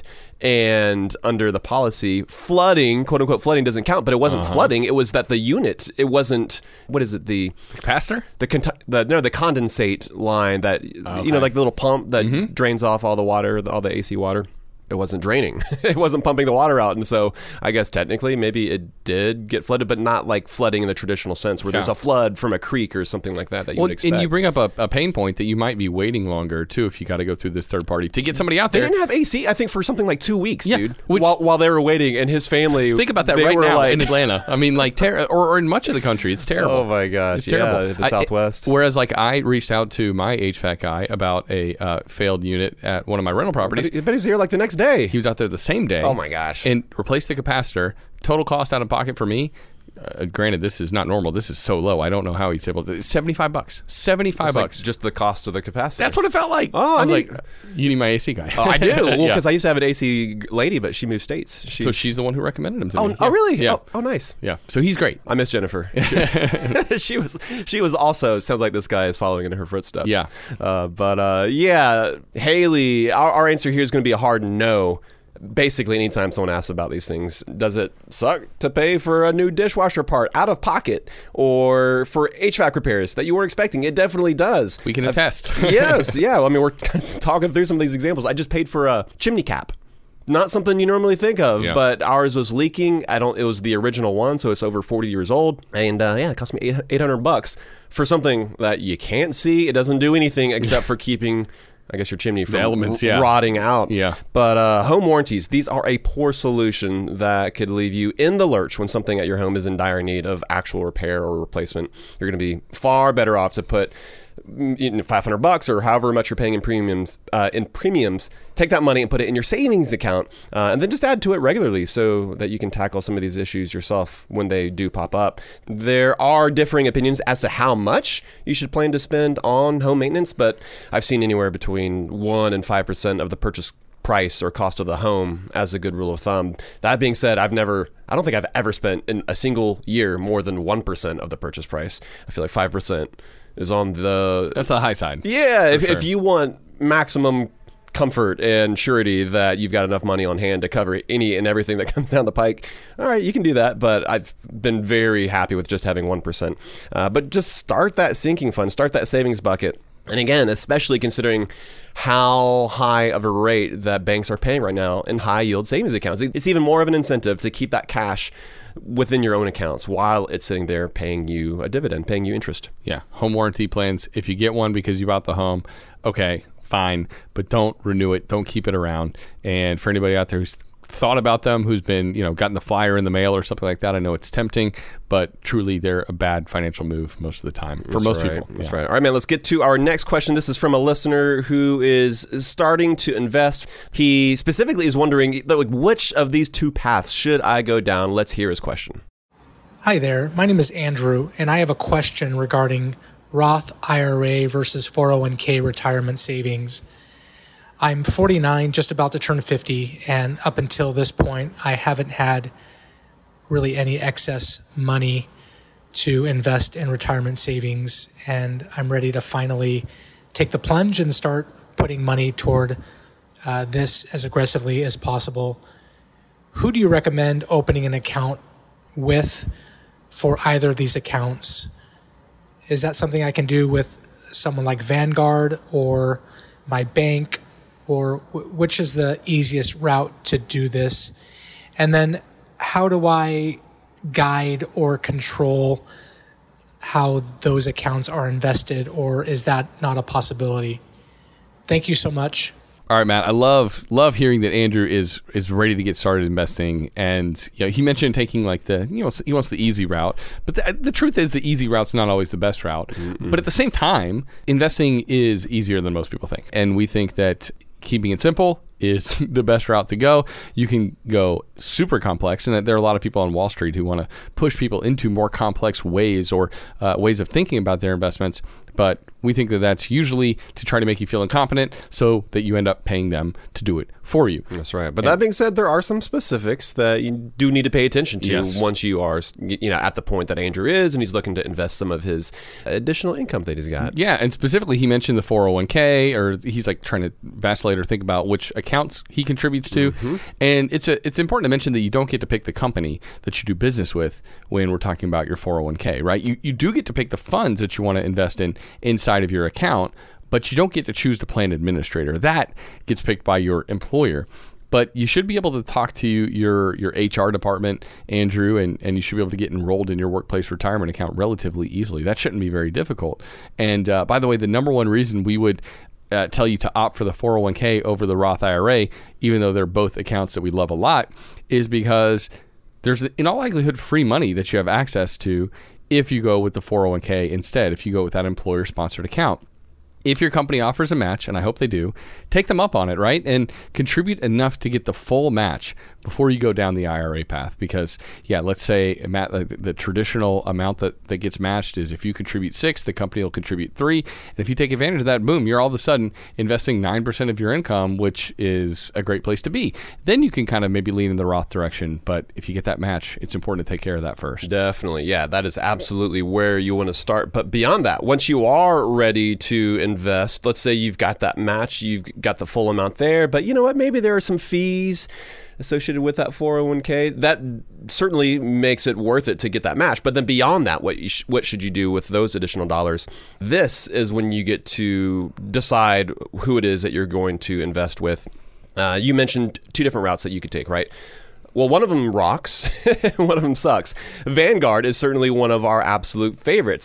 and under the policy, flooding, quote unquote flooding, doesn't count. But it wasn't Uh-huh. flooding, it was that the unit, it wasn't, what is it, the Pastor? the, con- the no the condensate line that you know, Okay. like the little pump that drains off all the water, all the A C water. It wasn't draining. It wasn't pumping the water out. And so I guess technically maybe it did get flooded, but not like flooding in the traditional sense where there's Yeah. a flood from a creek or something like that that you Well, would expect. and you bring up a, a pain point that you might be waiting longer too if you got to go through this third party to get somebody out they there. didn't have A C, I think, for something like two weeks, Yeah, dude. which- while, while they were waiting, and his family. Think about that they right were now like, in Atlanta. I mean, like, ter- or, or in much of the country, it's terrible. Oh my gosh, it's yeah, terrible. the I- Southwest. whereas, like, I reached out to my H V A C guy about a uh, failed unit at one of my rental properties. I bet he's here like the next day. He was out there the same day. Oh my gosh. And replaced the capacitor. Total cost out of pocket for me. Uh, granted, this is not normal. This is so low. I don't know how he's able to. seventy-five bucks. seventy-five It's like bucks. just the cost of the capacitor. That's what it felt like. Oh, I was I like, need- you need my A C guy. Oh, I do. Well, Yeah. because I used to have an A C lady, but she moved states. She, So she's the one who recommended him to oh, me. oh, Yeah. really? Yeah. Oh, oh, nice. Yeah. So he's great. I miss Jennifer. she was she was also, sounds like this guy is following in her footsteps. Yeah. Uh, but uh, yeah, Haley, our, our answer here is going to be a hard no. Basically, anytime someone asks about these things, does it suck to pay for a new dishwasher part out of pocket or for H V A C repairs that you weren't expecting? It definitely does. We can attest. Yes, yeah. I mean, we're talking through some of these examples. I just paid for a chimney cap. Not something you normally think of, Yeah. but ours was leaking. I don't. It was the original one, so it's over forty years old, and uh, yeah, it cost me eight hundred bucks for something that you can't see. It doesn't do anything except for keeping I guess your chimney from elements, r- yeah. rotting out. Yeah. But uh, home warranties, these are a poor solution that could leave you in the lurch when something at your home is in dire need of actual repair or replacement. You're going to be far better off to put five hundred bucks or however much you're paying in premiums, uh, in premiums, take that money and put it in your savings account, uh, and then just add to it regularly so that you can tackle some of these issues yourself when they do pop up. There are differing opinions as to how much you should plan to spend on home maintenance, but I've seen anywhere between one and five percent of the purchase price or cost of the home as a good rule of thumb. That being said, I've never, I don't think I've ever spent in a single year more than one percent of the purchase price. I feel like five percent is on the... That's the high side. Yeah, if, sure. if you want maximum comfort and surety that you've got enough money on hand to cover any and everything that comes down the pike, all right, you can do that. But I've been very happy with just having one percent. Uh, but just start that sinking fund, start that savings bucket. And again, especially considering how high of a rate that banks are paying right now in high yield savings accounts, it's even more of an incentive to keep that cash within your own accounts while it's sitting there paying you a dividend, paying you interest. Yeah. Home warranty plans. If you get one because you bought the home, okay, fine, but don't renew it. Don't keep it around. And for anybody out there who's thought about them, who's been, you know, gotten the flyer in the mail or something like that, I know it's tempting, but truly they're a bad financial move most of the time for That's most right. people. That's Yeah. right. All right, man, let's get to our next question. This is from a listener who is starting to invest. He specifically is wondering, like, which of these two paths should I go down? Let's hear his question. Hi there, my name is Andrew, and I have a question regarding Roth I R A versus four oh one k retirement savings. I'm forty-nine, just about to turn fifty, and up until this point, I haven't had really any excess money to invest in retirement savings, and I'm ready to finally take the plunge and start putting money toward uh, this as aggressively as possible. Who do you recommend opening an account with for either of these accounts? Is that something I can do with someone like Vanguard or my bank, or w- which is the easiest route to do this? And then how do I guide or control how those accounts are invested, or is that not a possibility? Thank you so much. All right, Matt. I love love hearing that Andrew is is ready to get started investing, and you know, he mentioned taking like the you know he wants the easy route, but the, the truth is the easy route's not always the best route. Mm-mm. But at the same time, investing is easier than most people think, and we think that keeping it simple is the best route to go. You can go super complex, and there are a lot of people on Wall Street who want to push people into more complex ways or uh, ways of thinking about their investments. But we think that that's usually to try to make you feel incompetent so that you end up paying them to do it for you. That's right. But And- that being said, there are some specifics that you do need to pay attention to Yes. once you are, you know, at the point that Andrew is, and he's looking to invest some of his additional income that he's got. Yeah, and specifically he mentioned the four oh one k, or he's like trying to vacillate or think about which accounts he contributes to. Mm-hmm. And it's a, it's important to mention that you don't get to pick the company that you do business with when we're talking about your four oh one k, right? You you do get to pick the funds that you want to invest in inside of your account, but you don't get to choose the plan administrator. That gets picked by your employer. But you should be able to talk to your your H R department, Andrew, and, and you should be able to get enrolled in your workplace retirement account relatively easily. That shouldn't be very difficult. And uh, by the way, the number one reason we would uh, tell you to opt for the four oh one k over the Roth I R A, even though they're both accounts that we love a lot, is because there's, in all likelihood, free money that you have access to if you go with the four oh one k instead, if you go with that employer-sponsored account. If your company offers a match, and I hope they do, take them up on it, right? And contribute enough to get the full match before you go down the I R A path. Because, yeah, let's say, Matt, the, the traditional amount that, that gets matched is if you contribute six, the company will contribute three. And if you take advantage of that, boom, you're all of a sudden investing nine percent of your income, which is a great place to be. Then you can kind of maybe lean in the Roth direction. But if you get that match, it's important to take care of that first. Definitely. Yeah, that is absolutely where you want to start. But beyond that, once you are ready to invest, let's say you've got that match, you've got the full amount there, but you know what? Maybe there are some fees associated with that four oh one k. That certainly makes it worth it to get that match. But then beyond that, what you sh- what should you do with those additional dollars? This is when you get to decide who it is that you're going to invest with. Uh, you mentioned two different routes that you could take, right? Well, one of them rocks, one of them sucks. Vanguard is certainly one of our absolute favorites.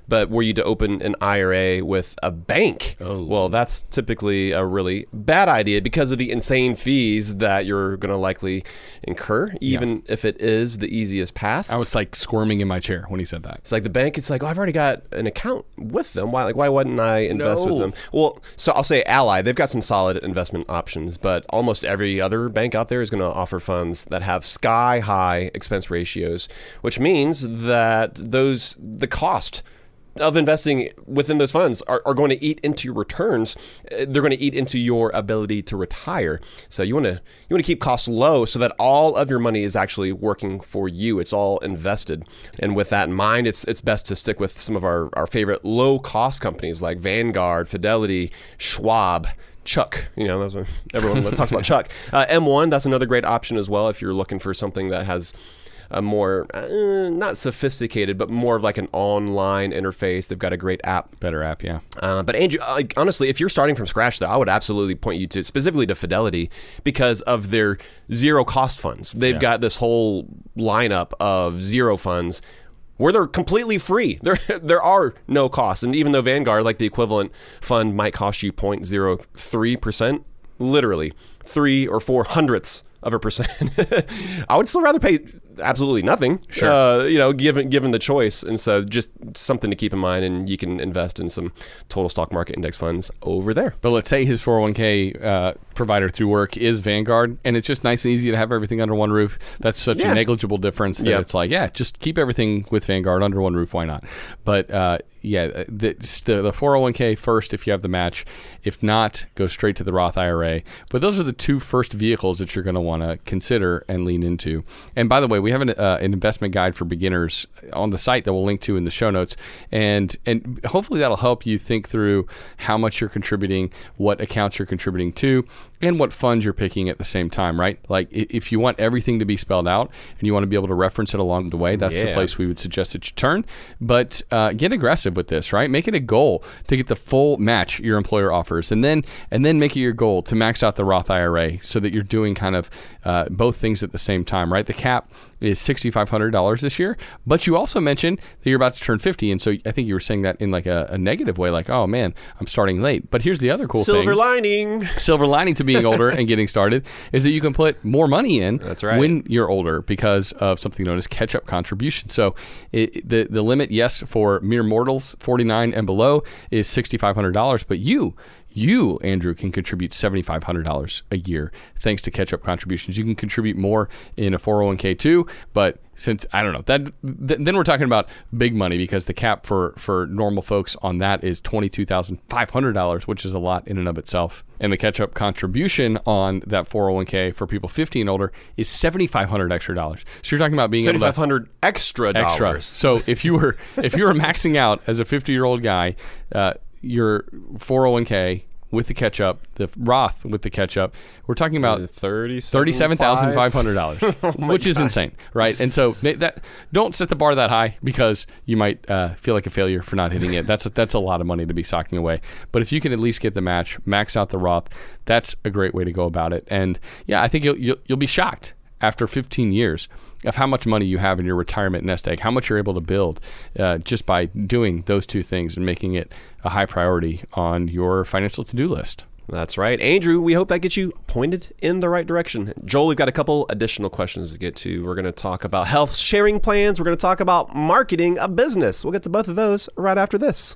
But were you to open an I R A with a bank, Oh. well, that's typically a really bad idea because of the insane fees that you're going to likely incur, even if it is the easiest path. I was like squirming in my chair when he said that. It's like the bank. It's like, oh, I've already got an account with them. Why, like, why wouldn't I invest No. with them? Well, so I'll say Ally. They've got some solid investment options, but almost every other bank out there is going to offer funds that have sky high expense ratios, which means that those the cost of investing within those funds are, are going to eat into your returns. Uh, They're going to eat into your ability to retire. So you want to you want to keep costs low so that all of your money is actually working for you. It's all invested. And with that in mind, it's it's best to stick with some of our, our favorite low cost companies like Vanguard, Fidelity, Schwab, Chuck. You know, that's what everyone talks about Chuck. Uh, M one, that's another great option as well if you're looking for something that has a more, uh, not sophisticated, but more of like an online interface. They've got a great app. Better app, yeah. Uh, but Andrew, like, honestly, if you're starting from scratch, though, I would absolutely point you to specifically to Fidelity because of their zero cost funds. They've Yeah. got this whole lineup of zero funds where they're completely free. There, there are no costs. And even though Vanguard, like the equivalent fund, might cost you zero point zero three percent, literally three or four hundredths of a percent, I would still rather pay absolutely nothing. Sure. Uh, you know, given given the choice, and so just something to keep in mind. And you can invest in some total stock market index funds over there. But let's say his four oh one k uh, provider through work is Vanguard, and it's just nice and easy to have everything under one roof. That's such Yeah. a negligible difference that Yep. it's like, yeah, just keep everything with Vanguard under one roof. Why not? But uh, yeah, the, the the four oh one k first if you have the match. If not, go straight to the Roth I R A. But those are the two first vehicles that you're going to want to consider and lean into. And by the way, we have an, uh, an investment guide for beginners on the site that we'll link to in the show notes. And and hopefully that'll help you think through how much you're contributing, what accounts you're contributing to, and what funds you're picking at the same time, right? Like i- if you want everything to be spelled out and you want to be able to reference it along the way, that's the Yeah. place we would suggest that you turn. But uh, get aggressive with this, right? Make it a goal to get the full match your employer offers, and then and then make it your goal to max out the Roth I R A so that you're doing kind of uh, both things at the same time, right? The cap is six thousand five hundred dollars this year, but you also mentioned that you're about to turn fifty, and so I think you were saying that in like a, a negative way, like, oh man, I'm starting late. But here's the other cool Silver thing. lining. Silver lining to being older and getting started is that you can put more money in That's right. when you're older because of something known as catch-up contribution. So it, the the limit, yes, for mere mortals, forty-nine and below, is six thousand five hundred dollars, but you You, Andrew, can contribute seven thousand five hundred dollars a year thanks to catch-up contributions. You can contribute more in a four oh one k too, but since, I don't know, that th- then we're talking about big money because the cap for, for normal folks on that is twenty-two thousand five hundred dollars, which is a lot in and of itself. And the catch-up contribution on that four oh one k for people fifty and older is seven thousand five hundred dollars extra dollars. So you're talking about being able seven thousand five to... hundred extra dollars. Extra. So if you were if you were maxing out as a fifty-year-old guy, uh, your four oh one k with the catch-up, the Roth with the catch-up, we're talking about thirty-seven thousand five hundred dollars, which is insane, right? And so that don't set the bar that high because you might uh, feel like a failure for not hitting it. That's a, that's a lot of money to be socking away. But if you can at least get the match, max out the Roth, that's a great way to go about it. And yeah, I think you'll you'll, you'll be shocked after fifteen years of how much money you have in your retirement nest egg, how much you're able to build uh, just by doing those two things and making it a high priority on your financial to-do list. That's right. Andrew, we hope that gets you pointed in the right direction. Joel, we've got a couple additional questions to get to. We're going to talk about health sharing plans. We're going to talk about marketing a business. We'll get to both of those right after this.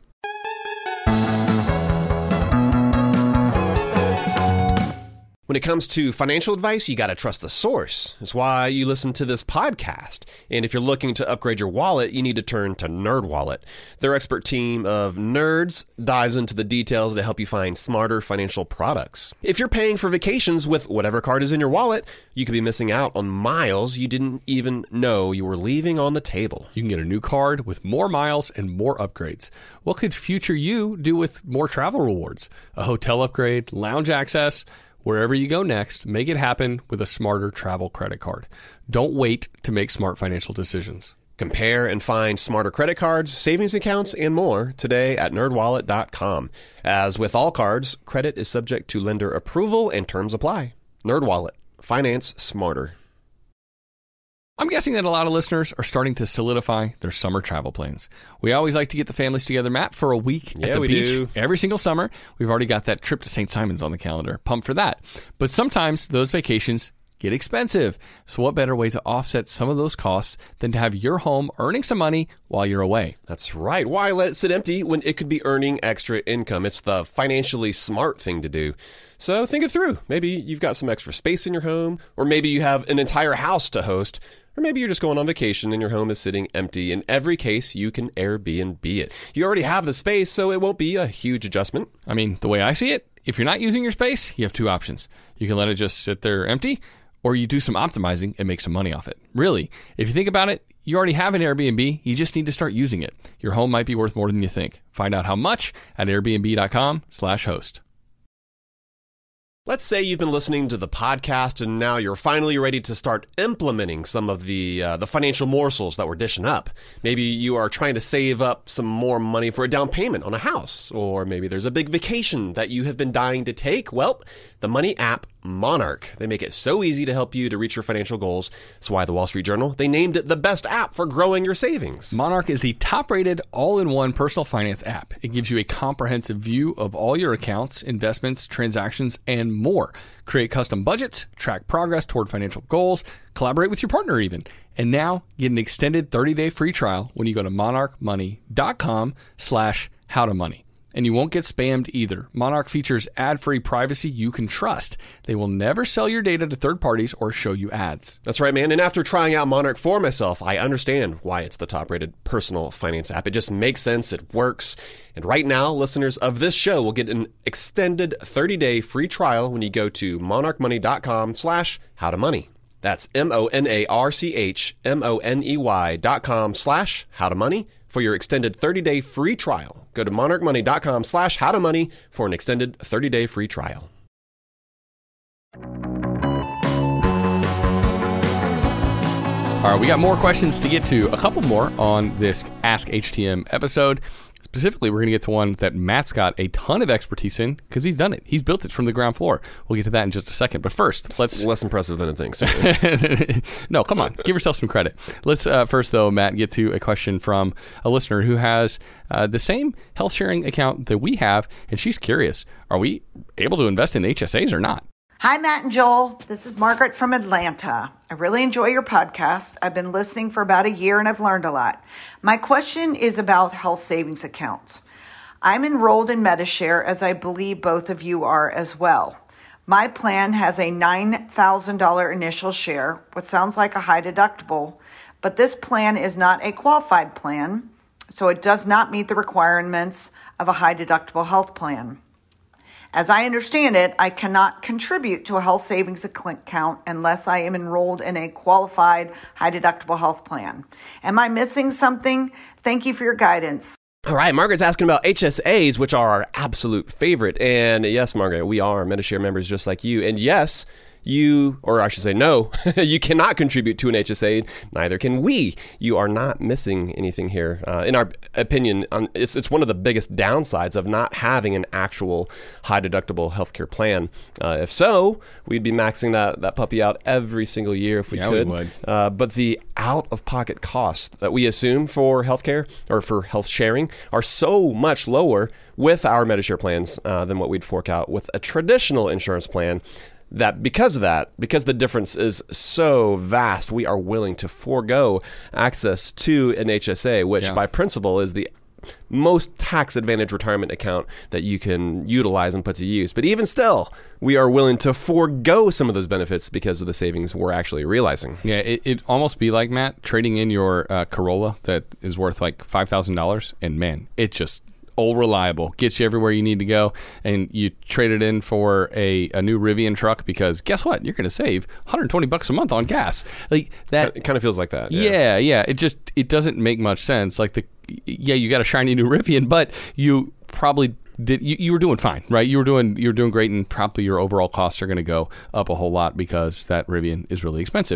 When it comes to financial advice, you got to trust the source. That's why you listen to this podcast. And if you're looking to upgrade your wallet, you need to turn to NerdWallet. Their expert team of nerds dives into the details to help you find smarter financial products. If you're paying for vacations with whatever card is in your wallet, you could be missing out on miles you didn't even know you were leaving on the table. You can get a new card with more miles and more upgrades. What could future you do with more travel rewards? A hotel upgrade, lounge access? Wherever you go next, make it happen with a smarter travel credit card. Don't wait to make smart financial decisions. Compare and find smarter credit cards, savings accounts, and more today at nerd wallet dot com. As with all cards, credit is subject to lender approval and terms apply. NerdWallet. Finance smarter. I'm guessing that a lot of listeners are starting to solidify their summer travel plans. We always like to get the families together, Matt, for a week Yeah, at the we beach do. every single summer. We've already got that trip to Saint Simons on the calendar. Pumped for that. But sometimes those vacations get expensive. So what better way to offset some of those costs than to have your home earning some money while you're away? That's right. Why let it sit empty when it could be earning extra income? It's the financially smart thing to do. So think it through. Maybe you've got some extra space in your home, or maybe you have an entire house to host, or maybe you're just going on vacation and your home is sitting empty. In every case, you can Airbnb it. You already have the space, so it won't be a huge adjustment. I mean, the way I see it, if you're not using your space, you have two options. You can let it just sit there empty, or you do some optimizing and make some money off it. Really, if you think about it, you already have an Airbnb. You just need to start using it. Your home might be worth more than you think. Find out how much at airbnb.com slash host. Let's say you've been listening to the podcast and now you're finally ready to start implementing some of the uh, the financial morsels that we're dishing up. Maybe you are trying to save up some more money for a down payment on a house, or maybe there's a big vacation that you have been dying to take. Well, the money app Monarch. They make it so easy to help you to reach your financial goals. That's why the Wall Street Journal, they named it the best app for growing your savings. Monarch is the top-rated all-in-one personal finance app. It gives you a comprehensive view of all your accounts, investments, transactions, and more. Create custom budgets, track progress toward financial goals, collaborate with your partner even. And now get an extended thirty-day free trial when you go to monarchmoney.com slash howtomoney. And you won't get spammed either. Monarch features ad-free privacy you can trust. They will never sell your data to third parties or show you ads. That's right, man. And after trying out Monarch for myself, I understand why it's the top-rated personal finance app. It just makes sense. It works. And right now, listeners of this show will get an extended thirty-day free trial when you go to monarchmoney.com slash howtomoney. That's M-O-N-A-R-C-H-M-O-N-E-Y dot com slash howtomoney for your extended thirty-day free trial. Go to monarchmoney.com slash howtomoney for an extended thirty-day free trial. All right, we got more questions to get to. A couple more on this Ask H T M episode. Specifically, we're going to get to one that Matt's got a ton of expertise in because he's done it. He's built it from the ground floor. We'll get to that in just a second. But first, let's... It's less impressive than it thinks. No, come on. Give yourself some credit. Let's uh, first, though, Matt, get to a question from a listener who has uh, the same health sharing account that we have, and she's curious. Are we able to invest in H S As or not? Hi, Matt and Joel. This is Margaret from Atlanta. I really enjoy your podcast. I've been listening for about a year and I've learned a lot. My question is about health savings accounts. I'm enrolled in Medishare, as I believe both of you are as well. My plan has a nine thousand dollars initial share, what sounds like a high deductible, but this plan is not a qualified plan, so it does not meet the requirements of a high deductible health plan. As I understand it, I cannot contribute to a health savings account unless I am enrolled in a qualified high-deductible health plan. Am I missing something? Thank you for your guidance. All right, Margaret's asking about H S As, which are our absolute favorite. And yes, Margaret, we are Medishare members just like you. And yes, you, or I should say no, you cannot contribute to an H S A. Neither can we. You are not missing anything here. Uh, in our opinion, um, it's, it's one of the biggest downsides of not having an actual high deductible healthcare plan. Uh, if so, we'd be maxing that, that puppy out every single year if we Yeah, could. we would. Uh, but the out-of-pocket costs that we assume for healthcare or for health sharing are so much lower with our Medishare plans uh, than what we'd fork out with a traditional insurance plan, that because of that, because the difference is so vast, we are willing to forego access to an H S A, which Yeah. by principle is the most tax advantage retirement account that you can utilize and put to use. But even still, we are willing to forego some of those benefits because of the savings we're actually realizing. Yeah, it, it'd almost be like, Matt, trading in your uh, Corolla that is worth like five thousand dollars, and man, it just... old reliable, gets you everywhere you need to go, and you trade it in for a, a new Rivian truck because guess what? You're going to save one hundred twenty bucks a month on gas. Like that. It kind of feels like that. Yeah, yeah. It just it doesn't make much sense. Like the yeah, you got a shiny new Rivian, but you probably did you, you were doing fine, right? You were doing you were doing great, and probably your overall costs are going to go up a whole lot because that Rivian is really expensive.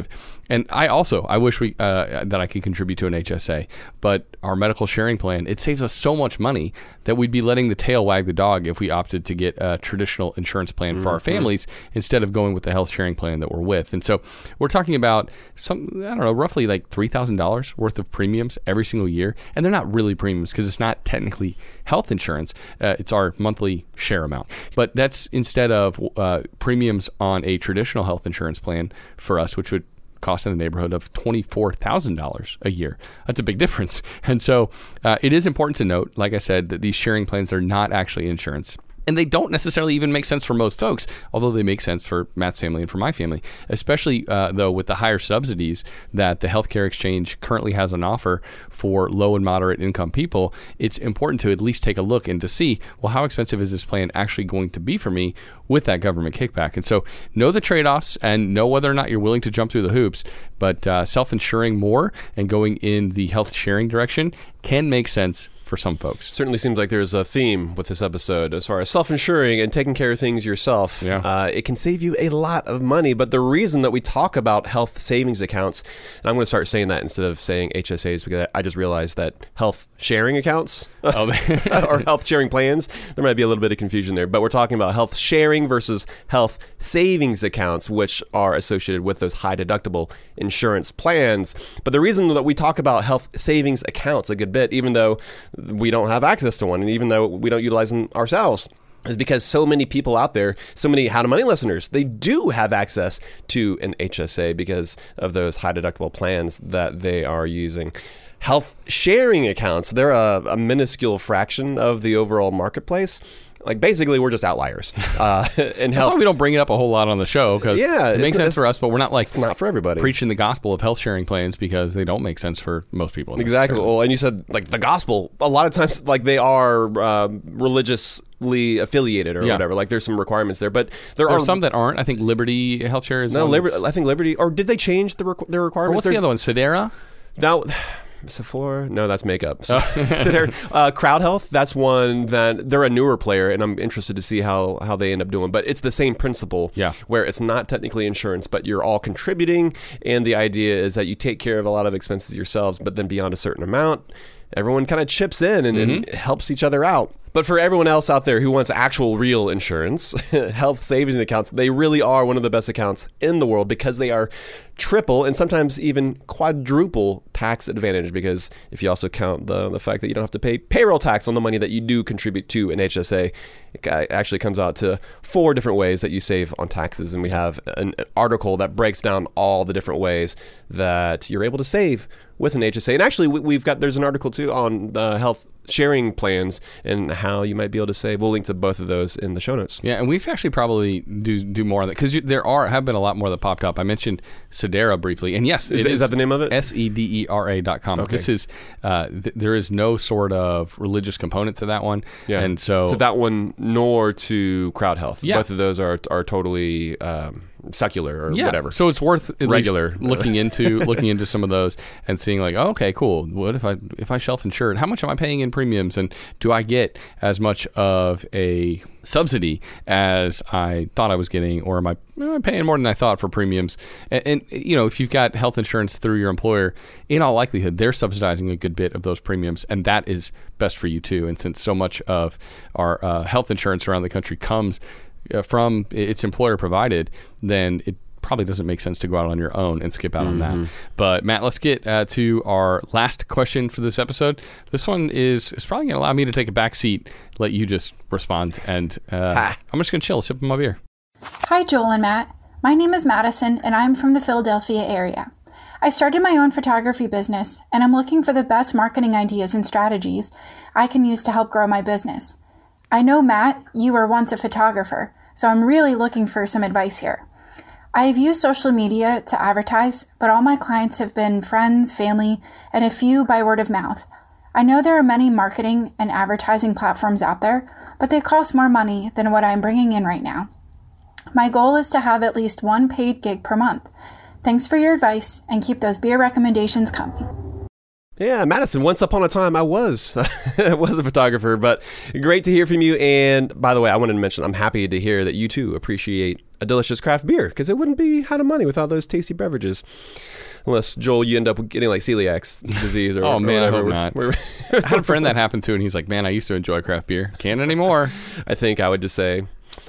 And I also, I wish we uh, that I could contribute to an H S A, but our medical sharing plan, it saves us so much money that we'd be letting the tail wag the dog if we opted to get a traditional insurance plan for mm-hmm. our families instead of going with the health sharing plan that we're with. And so we're talking about some, I don't know, roughly like three thousand dollars worth of premiums every single year. And they're not really premiums because it's not technically health insurance. Uh, it's our monthly share amount. But that's instead of uh, premiums on a traditional health insurance plan for us, which would cost in the neighborhood of twenty-four thousand dollars a year. That's a big difference. And so uh, it is important to note, like I said, that these sharing plans are not actually insurance. And they don't necessarily even make sense for most folks, although they make sense for Matt's family and for my family, especially uh, though with the higher subsidies that the healthcare exchange currently has on offer for low and moderate income people. It's important to at least take a look and to see, well, how expensive is this plan actually going to be for me with that government kickback? And so know the trade-offs and know whether or not you're willing to jump through the hoops, but uh, self-insuring more and going in the health sharing direction can make sense for some folks. Certainly seems like there's a theme with this episode as far as self-insuring and taking care of things yourself. Yeah. Uh, it can save you a lot of money, but the reason that we talk about health savings accounts, and I'm going to start saying that instead of saying H S As, because I just realized that health sharing accounts oh. or health sharing plans, there might be a little bit of confusion there, but we're talking about health sharing versus health savings accounts, which are associated with those high deductible insurance plans. But the reason that we talk about health savings accounts a good bit, even though we don't have access to one, and even though we don't utilize them ourselves, is because so many people out there, so many How to Money listeners, they do have access to an H S A because of those high deductible plans that they are using. Health sharing accounts, they're a, a minuscule fraction of the overall marketplace. Like, basically, we're just outliers. Uh, in That's health. why we don't bring it up a whole lot on the show, because yeah, it makes sense for us, but we're not like it's not for everybody. preaching the gospel of health sharing plans because they don't make sense for most people. Exactly. Well, and you said like the gospel. A lot of times, like they are uh, religiously affiliated or yeah. whatever. Like there's some requirements there, but there, there are are some that aren't. I think Liberty Health Share is no. one Liberty, I think Liberty, or did they change the requ- their requirements? Or what's There's, the other one? Sedera? Now. Sephora? No, that's makeup. So, uh, Crowd Health, that's one that they're a newer player, and I'm interested to see how, how they end up doing. But it's the same principle, yeah. where it's not technically insurance, but you're all contributing, and the idea is that you take care of a lot of expenses yourselves, but then beyond a certain amount, everyone kind of chips in and, mm-hmm. and helps each other out. But for everyone else out there who wants actual real insurance, health savings accounts, they really are one of the best accounts in the world because they are triple and sometimes even quadruple tax advantage, because if you also count the, the fact that you don't have to pay payroll tax on the money that you do contribute to an H S A, it actually comes out to four different ways that you save on taxes. And we have an article that breaks down all the different ways that you're able to save with an H S A. And actually, we've got, there's an article too on the health sharing plans and how you might be able to save. We'll link to both of those in the show notes. Yeah, and we should actually probably do do more on that, because there are have been a lot more that popped up. I mentioned Sedera briefly, and yes, is, it is, is that the name of it? S E D E R A dot com. Okay. This is uh, th- there is no sort of religious component to that one. Yeah, and so to that one nor to Crowd Health. Yeah. Both of those are are totally um, secular or yeah. whatever. So it's worth at regular least looking into looking into some of those and seeing like, oh, okay, cool. What if I if I self-insured? How much am I paying in premiums, and do I get as much of a subsidy as I thought I was getting, or am I, am I paying more than I thought for premiums? And, and you know, if you've got health insurance through your employer, in all likelihood, they're subsidizing a good bit of those premiums, and that is best for you too. And since so much of our uh, health insurance around the country comes uh, from its employer provided, then it probably doesn't make sense to go out on your own and skip out mm-hmm. on that. But Matt, let's get uh, to our last question for this episode. This one is, is probably going to allow me to take a back seat, let you just respond, and uh, I'm just going to chill, sip my beer. Hi, Joel and Matt. My name is Madison, and I'm from the Philadelphia area. I started my own photography business, and I'm looking for the best marketing ideas and strategies I can use to help grow my business. I know, Matt, you were once a photographer, so I'm really looking for some advice here. I've used social media to advertise, but all my clients have been friends, family, and a few by word of mouth. I know there are many marketing and advertising platforms out there, but they cost more money than what I'm bringing in right now. My goal is to have at least one paid gig per month. Thanks for your advice, and keep those beer recommendations coming. Yeah, Madison, once upon a time I was was a photographer, but great to hear from you. And by the way, I wanted to mention I'm happy to hear that you too appreciate a delicious craft beer, because it wouldn't be out of money with all those tasty beverages. Unless, Joel, you end up getting like celiac disease or oh, man, or I hope we're, not. We're I had a friend that happened to, and he's like, man, I used to enjoy craft beer. Can't anymore. I think I would just say,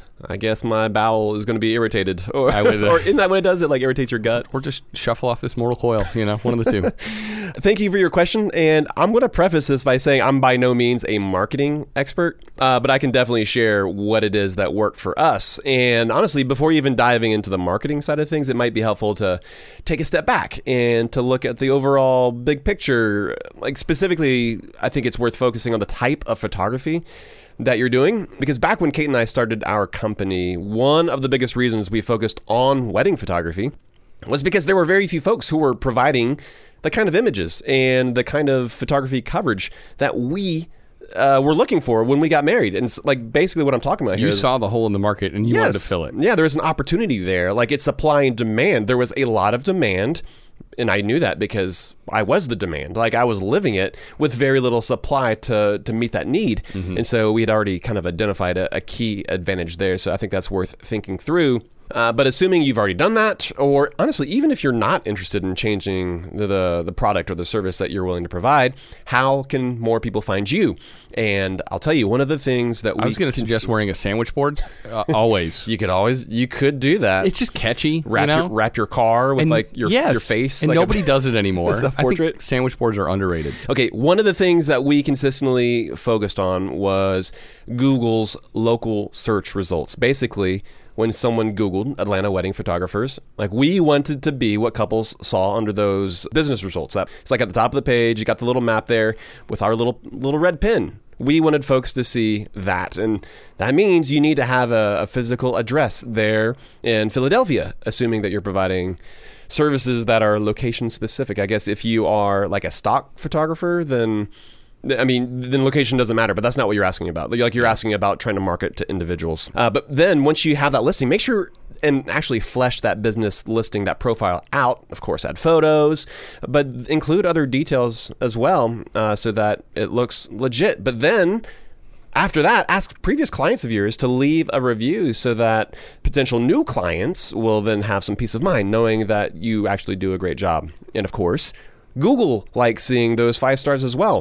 I guess my bowel is going to be irritated. Or, I would, uh, or isn't that what it does? It like irritates your gut? Or just shuffle off this mortal coil, you know, one of the two. Thank you for your question. And I'm going to preface this by saying I'm by no means a marketing expert, uh, but I can definitely share what it is that worked for us. And honestly, before even diving into the marketing side of things, it might be helpful to take a step back and to look at the overall big picture. Like specifically, I think it's worth focusing on the type of photography that you're doing, because back when Kate and I started our company, one of the biggest reasons we focused on wedding photography was because there were very few folks who were providing the kind of images and the kind of photography coverage that we uh, were looking for when we got married. And it's like basically what I'm talking about here You is, saw the hole in the market, and you yes, wanted to fill it. Yeah, there's an opportunity there. Like it's supply and demand. There was a lot of demand. And I knew that because I was the demand. Like I was living it with very little supply to to meet that need. Mm-hmm. And so we had already kind of identified a, a key advantage there. So I think that's worth thinking through. Uh, but assuming you've already done that, or honestly, even if you're not interested in changing the the product or the service that you're willing to provide, how can more people find you? And I'll tell you, one of the things that we I was going to suggest wearing a sandwich board. Uh, always. You could always, you could do that. It's just catchy. Wrap, you know? your, wrap your car with and like your, yes, your face. And like nobody a, does it anymore. a self-portrait. I think sandwich boards are underrated. Okay, one of the things that we consistently focused on was Google's local search results. Basically, when someone Googled Atlanta wedding photographers, like we wanted to be what couples saw under those business results. That it's like at the top of the page, you got the little map there with our little little red pin. We wanted folks to see that. And that means you need to have a, a physical address there in Philadelphia, assuming that you're providing services that are location specific. I guess if you are like a stock photographer, then I mean, then location doesn't matter, but that's not what you're asking about. Like you're asking about trying to market to individuals. Uh, but then once you have that listing, make sure and actually flesh that business listing, that profile out. Of course, add photos, but include other details as well uh, so that it looks legit. But then after that, ask previous clients of yours to leave a review so that potential new clients will then have some peace of mind knowing that you actually do a great job. And of course, Google likes seeing those five stars as well.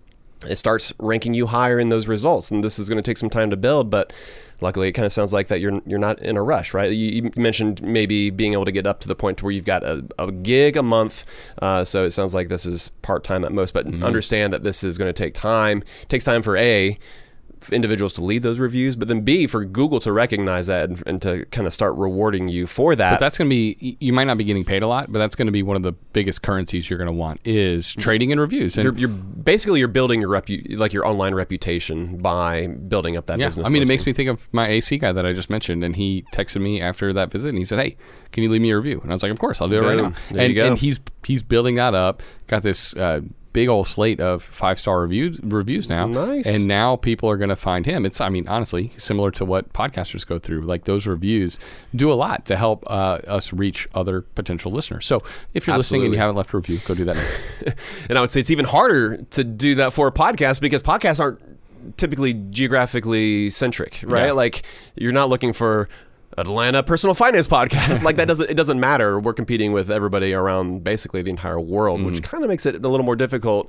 It starts ranking you higher in those results, and this is going to take some time to build, but luckily it kind of sounds like that you're you're not in a rush, right? You, you mentioned maybe being able to get up to the point where you've got a, a gig a month, uh, so it sounds like this is part-time at most, but mm-hmm. understand that this is going to take time. It takes time for A, individuals to leave those reviews, but then B, for Google to recognize that and, and to kind of start rewarding you for that. But that's going to be, you might not be getting paid a lot, but that's going to be one of the biggest currencies you're going to want is trading in reviews. And you're, you're basically you're building your repu- like your online reputation by building up that yeah, business. I mean, listing. It makes me think of my A C guy that I just mentioned, and he texted me after that visit, and he said, "Hey, can you leave me a review?" And I was like, "Of course, I'll do it right Boom. now." There and, you go. and he's he's building that up. Got this. Uh, big old slate of five-star reviews reviews now. Nice. And now people are going to find him. It's, I mean, honestly, similar to what podcasters go through. Like those reviews do a lot to help uh, us reach other potential listeners. So if you're Absolutely. listening and you haven't left a review, go do that now. And I would say it's even harder to do that for a podcast because podcasts aren't typically geographically centric, right? Yeah. Like you're not looking for Atlanta personal finance podcast. Like that doesn't, it doesn't matter. We're competing with everybody around basically the entire world, mm. which kind of makes it a little more difficult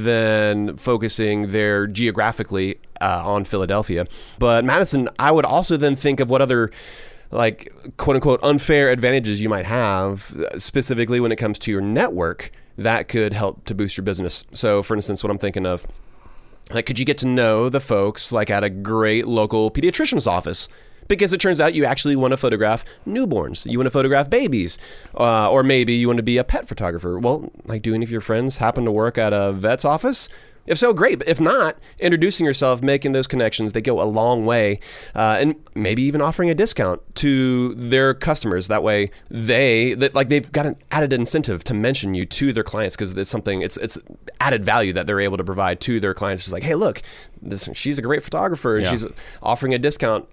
than focusing there geographically uh, on Philadelphia. But Madison, I would also then think of what other like quote unquote unfair advantages you might have specifically when it comes to your network that could help to boost your business. So for instance, what I'm thinking of, like, could you get to know the folks like at a great local pediatrician's office? Because it turns out you actually want to photograph newborns. You want to photograph babies. Uh, or maybe you want to be a pet photographer. Well, like do any of your friends happen to work at a vet's office? If so, great. But if not, introducing yourself, making those connections, they go a long way. Uh, and maybe even offering a discount to their customers. That way they, that like they've got an added incentive to mention you to their clients because it's something, it's it's added value that they're able to provide to their clients. It's like, hey, look, this she's a great photographer and Yeah. she's offering a discount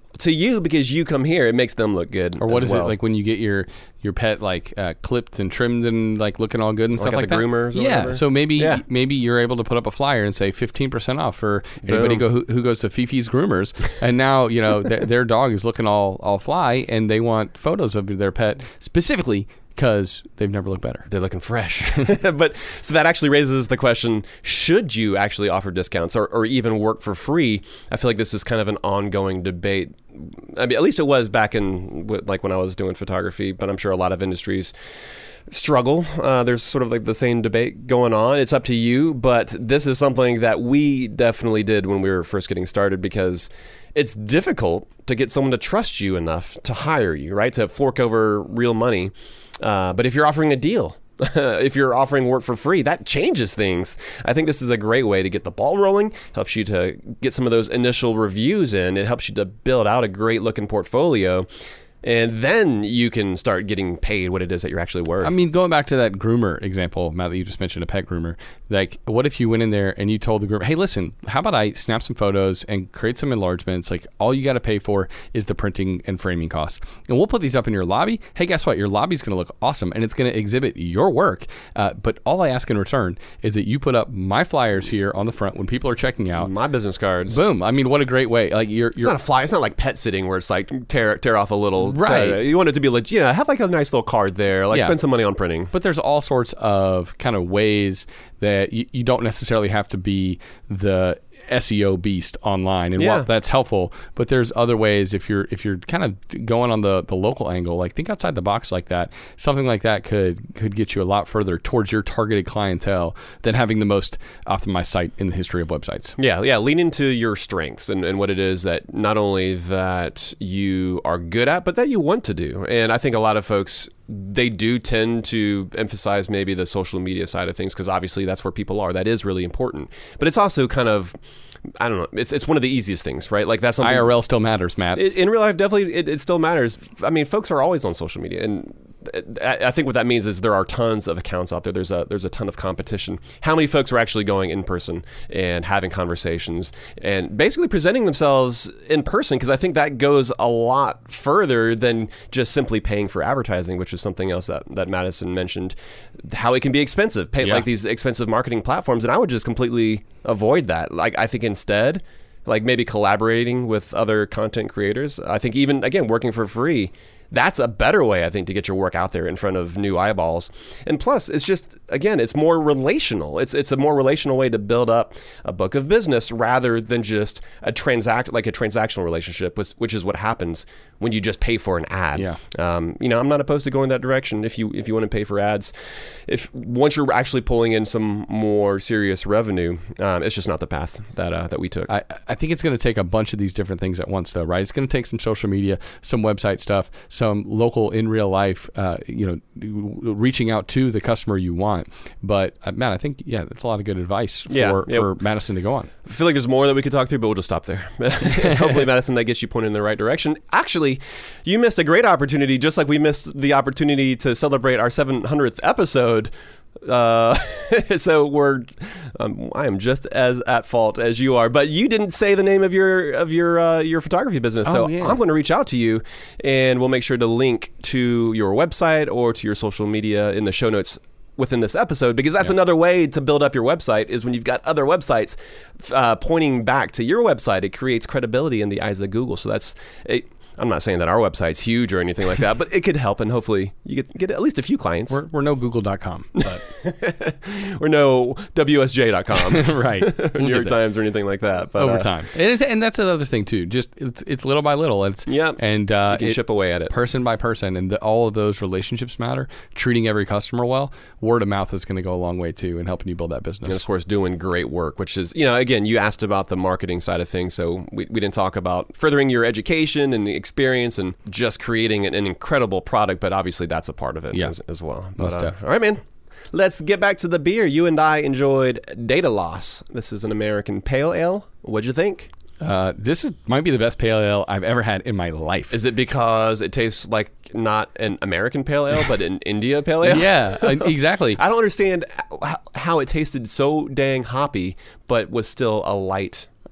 to you because you come here. It makes them look good. Or what as is well. it like when you get your your pet like uh, clipped and trimmed and like looking all good and Like stuff at like the that? groomers or yeah. whatever? So maybe Yeah. maybe you're able to put up a flyer and say fifteen percent off for anybody Boom. go who, who goes to Fifi's Groomers, and now you know th- their dog is looking all all fly, and they want photos of their pet specifically because they've never looked better. They're looking fresh. But so that actually raises the question, should you actually offer discounts or, or even work for free? I feel like this is kind of an ongoing debate. I mean, at least it was back in like when I was doing photography, but I'm sure a lot of industries struggle. Uh, there's sort of like the same debate going on. It's up to you, but this is something that we definitely did when we were first getting started because it's difficult to get someone to trust you enough to hire you, right? To fork over real money. Uh, but if you're offering a deal, if you're offering work for free, that changes things. I think this is a great way to get the ball rolling, helps you to get some of those initial reviews in. It helps you to build out a great looking portfolio. And then you can start getting paid what it is that you're actually worth. I mean, going back to that groomer example, Matt, that you just mentioned, a pet groomer, like what if you went in there and you told the groomer, hey, listen, how about I snap some photos and create some enlargements? Like all you got to pay for is the printing and framing costs. And we'll put these up in your lobby. Hey, guess what? Your lobby's going to look awesome and it's going to exhibit your work. Uh, but all I ask in return is that you put up my flyers here on the front when people are checking out. My business cards. Boom. I mean, what a great way. Like you're, It's you're not a fly. It's not like pet sitting where it's like tear tear off a little. Right. Uh, you want it to be legit. You know, have like a nice little card there. Like Yeah. spend some money on printing. But there's all sorts of kind of ways that you, you don't necessarily have to be the S E O beast online, and Yeah. while that's helpful, but there's other ways if you're if you're kind of going on the, the local angle, like think outside the box like that. Something like that could could get you a lot further towards your targeted clientele than having the most optimized site in the history of websites. Yeah, yeah. Lean into your strengths and, and what it is that not only that you are good at, but that you want to do. And I think a lot of folks, they do tend to emphasize maybe the social media side of things because obviously that's where people are. That is really important. But it's also kind of, I don't know, it's it's one of the easiest things, right? Like that's something. I R L still matters, Matt. It, in real life, definitely, it, it still matters. I mean, folks are always on social media, and I, I think what that means is there are tons of accounts out there. There's a there's a ton of competition. How many folks are actually going in person and having conversations and basically presenting themselves in person? Because I think that goes a lot further than just simply paying for advertising, which is something else that, that Madison mentioned. How it can be expensive, pay, Yeah. like these expensive marketing platforms, and I would just completely avoid that. Like I think instead, like maybe collaborating with other content creators. I think even, again, working for free, that's a better way, I think, to get your work out there in front of new eyeballs. And plus, it's just, again, it's more relational. It's it's a more relational way to build up a book of business rather than just a transact like a transactional relationship, which, which is what happens when you just pay for an ad. Yeah. Um, you know, I'm not opposed to going that direction if you if you want to pay for ads. If once you're actually pulling in some more serious revenue, um, it's just not the path that uh, that we took. I, I think it's going to take a bunch of these different things at once, though, right? It's going to take some social media, some website stuff, some local in real life, uh, you know, reaching out to the customer you want. But uh, Matt, I think, yeah, that's a lot of good advice for, Yeah, yeah. for Madison to go on. I feel like there's more that we could talk through, but we'll just stop there. Hopefully, Madison, that gets you pointed in the right direction. Actually, you missed a great opportunity, just like we missed the opportunity to celebrate our seven hundredth episode. Uh, so we're, um, I am just as at fault as you are, but you didn't say the name of your of your uh, your photography business. So Oh, yeah. I'm going to reach out to you, and we'll make sure to link to your website or to your social media in the show notes within this episode, because that's another way to build up your website is when you've got other websites uh, pointing back to your website. It creates credibility in the eyes of Google. So that's it. I'm not saying that our website's huge or anything like that, but it could help, and hopefully you get get at least a few clients. We're, we're no google dot com, but We're no W S J dot com, right. or We'll New get York there. Times or anything like that. But, over uh, time. And, it's, and that's another thing, too. Just it's, it's little by little. It's, Yeah. And uh, you can it- chip away at it. person by person, and the, all of those relationships matter. Treating every customer well, word of mouth is going to go a long way too in helping you build that business. And of course, doing great work, which is, you know, again, you asked about the marketing side of things. So we, we didn't talk about furthering your education and experience and just creating an, an incredible product, but obviously that's a part of it Yeah. as, as well. Most But, uh, def. all right, man. Let's get back to the beer. You and I enjoyed Data Loss. This is an American Pale Ale. What'd you think? Uh, this is might be the best pale ale I've ever had in my life. Is it because it tastes like not an American Pale Ale, but an India Pale Ale? Yeah, uh, exactly. I don't understand how- how it tasted so dang hoppy, but was still a light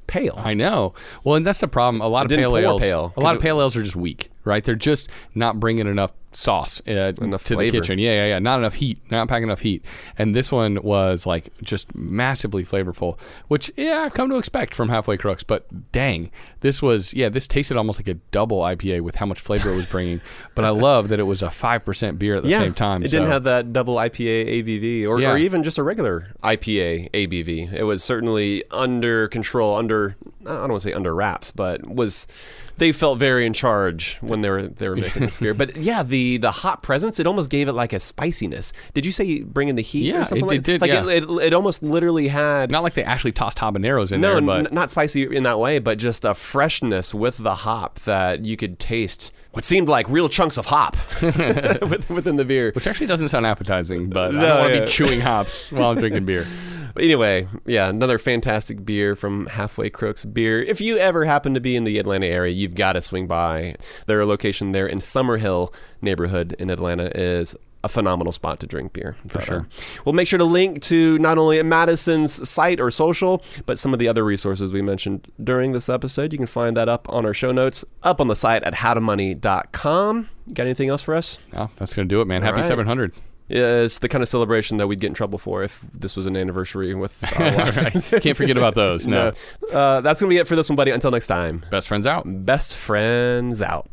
pale. I know. Well, and that's the problem. A lot It of didn't pale pour ales, pale, a lot 'cause of it- pale ales are just weak, right? They're just not bringing enough sauce uh, Enough to flavor. the kitchen. Yeah, yeah, yeah. Not enough heat. Not packing enough heat. And this one was like just massively flavorful, which yeah, I've come to expect from Halfway Crooks. But dang, this was yeah, this tasted almost like a double I P A with how much flavor it was bringing. But I love that it was a five percent beer at the yeah, same time. It so. didn't have that double I P A A B V or, Yeah. or even just a regular I P A A B V. It was certainly under control, under I don't want to say under wraps, but was they felt very in charge when they were they were making this beer. But yeah, the the hot presence, it almost gave it like a spiciness. Did you say bring in the heat Yeah, or something it- like it did, Like yeah. it, it, it almost literally had Not like they actually tossed habaneros in no, there, but n- not spicy in that way, but just a freshness with the hop that you could taste what seemed like real chunks of hop with- within the beer. which actually doesn't sound appetizing. But I No, don't want to yeah. be chewing hops while I'm drinking beer. But anyway, yeah, another fantastic beer from Halfway Crooks Beer. If you ever happen to be in the Atlanta area, you've got to swing by. Their location there in Summerhill neighborhood in Atlanta is a phenomenal spot to drink beer. For sure. We'll make sure to link to not only Madison's site or social, but some of the other resources we mentioned during this episode. You can find that up on our show notes, up on the site at how to money dot com. Got anything else for us? Oh, that's gonna do it, man. All Happy right. seven hundred. Yeah, it's the kind of celebration that we'd get in trouble for if this was an anniversary with our life. Right. Can't forget about those. No. No. Uh, that's going to be it for this one, buddy. Until next time. Best friends out. Best friends out.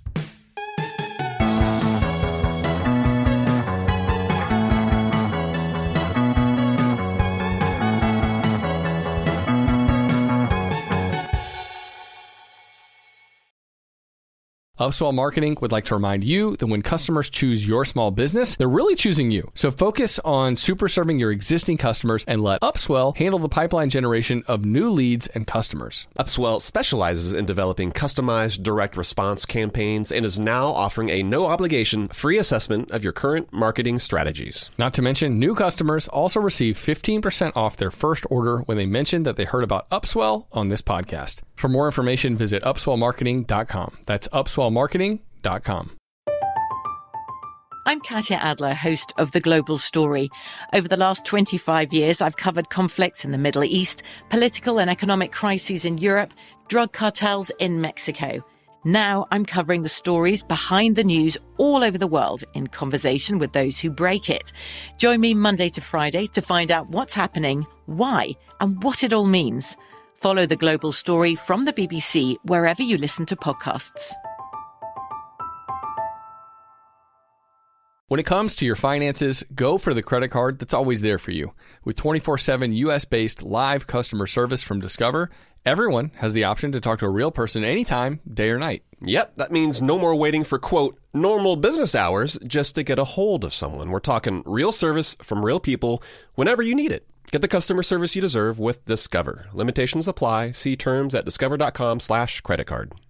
Upswell Marketing would like to remind you that when customers choose your small business, they're really choosing you. So focus on super serving your existing customers and let Upswell handle the pipeline generation of new leads and customers. Upswell specializes in developing customized direct response campaigns and is now offering a no obligation free assessment of your current marketing strategies. Not to mention, new customers also receive fifteen percent off their first order when they mention that they heard about Upswell on this podcast. For more information, visit upswell marketing dot com. That's upswell marketing dot com. I'm Katya Adler, host of The Global Story. Over the last twenty-five years, I've covered conflicts in the Middle East, political and economic crises in Europe, drug cartels in Mexico. Now I'm covering the stories behind the news all over the world in conversation with those who break it. Join me Monday to Friday to find out what's happening, why, and what it all means. Follow The Global Story from the B B C wherever you listen to podcasts. When it comes to your finances, go for the credit card that's always there for you. With twenty-four seven U S-based live customer service from Discover, everyone has the option to talk to a real person anytime, day or night. Yep, that means no more waiting for, quote, normal business hours just to get a hold of someone. We're talking real service from real people whenever you need it. Get the customer service you deserve with Discover. Limitations apply. See terms at discover dot com slash credit card.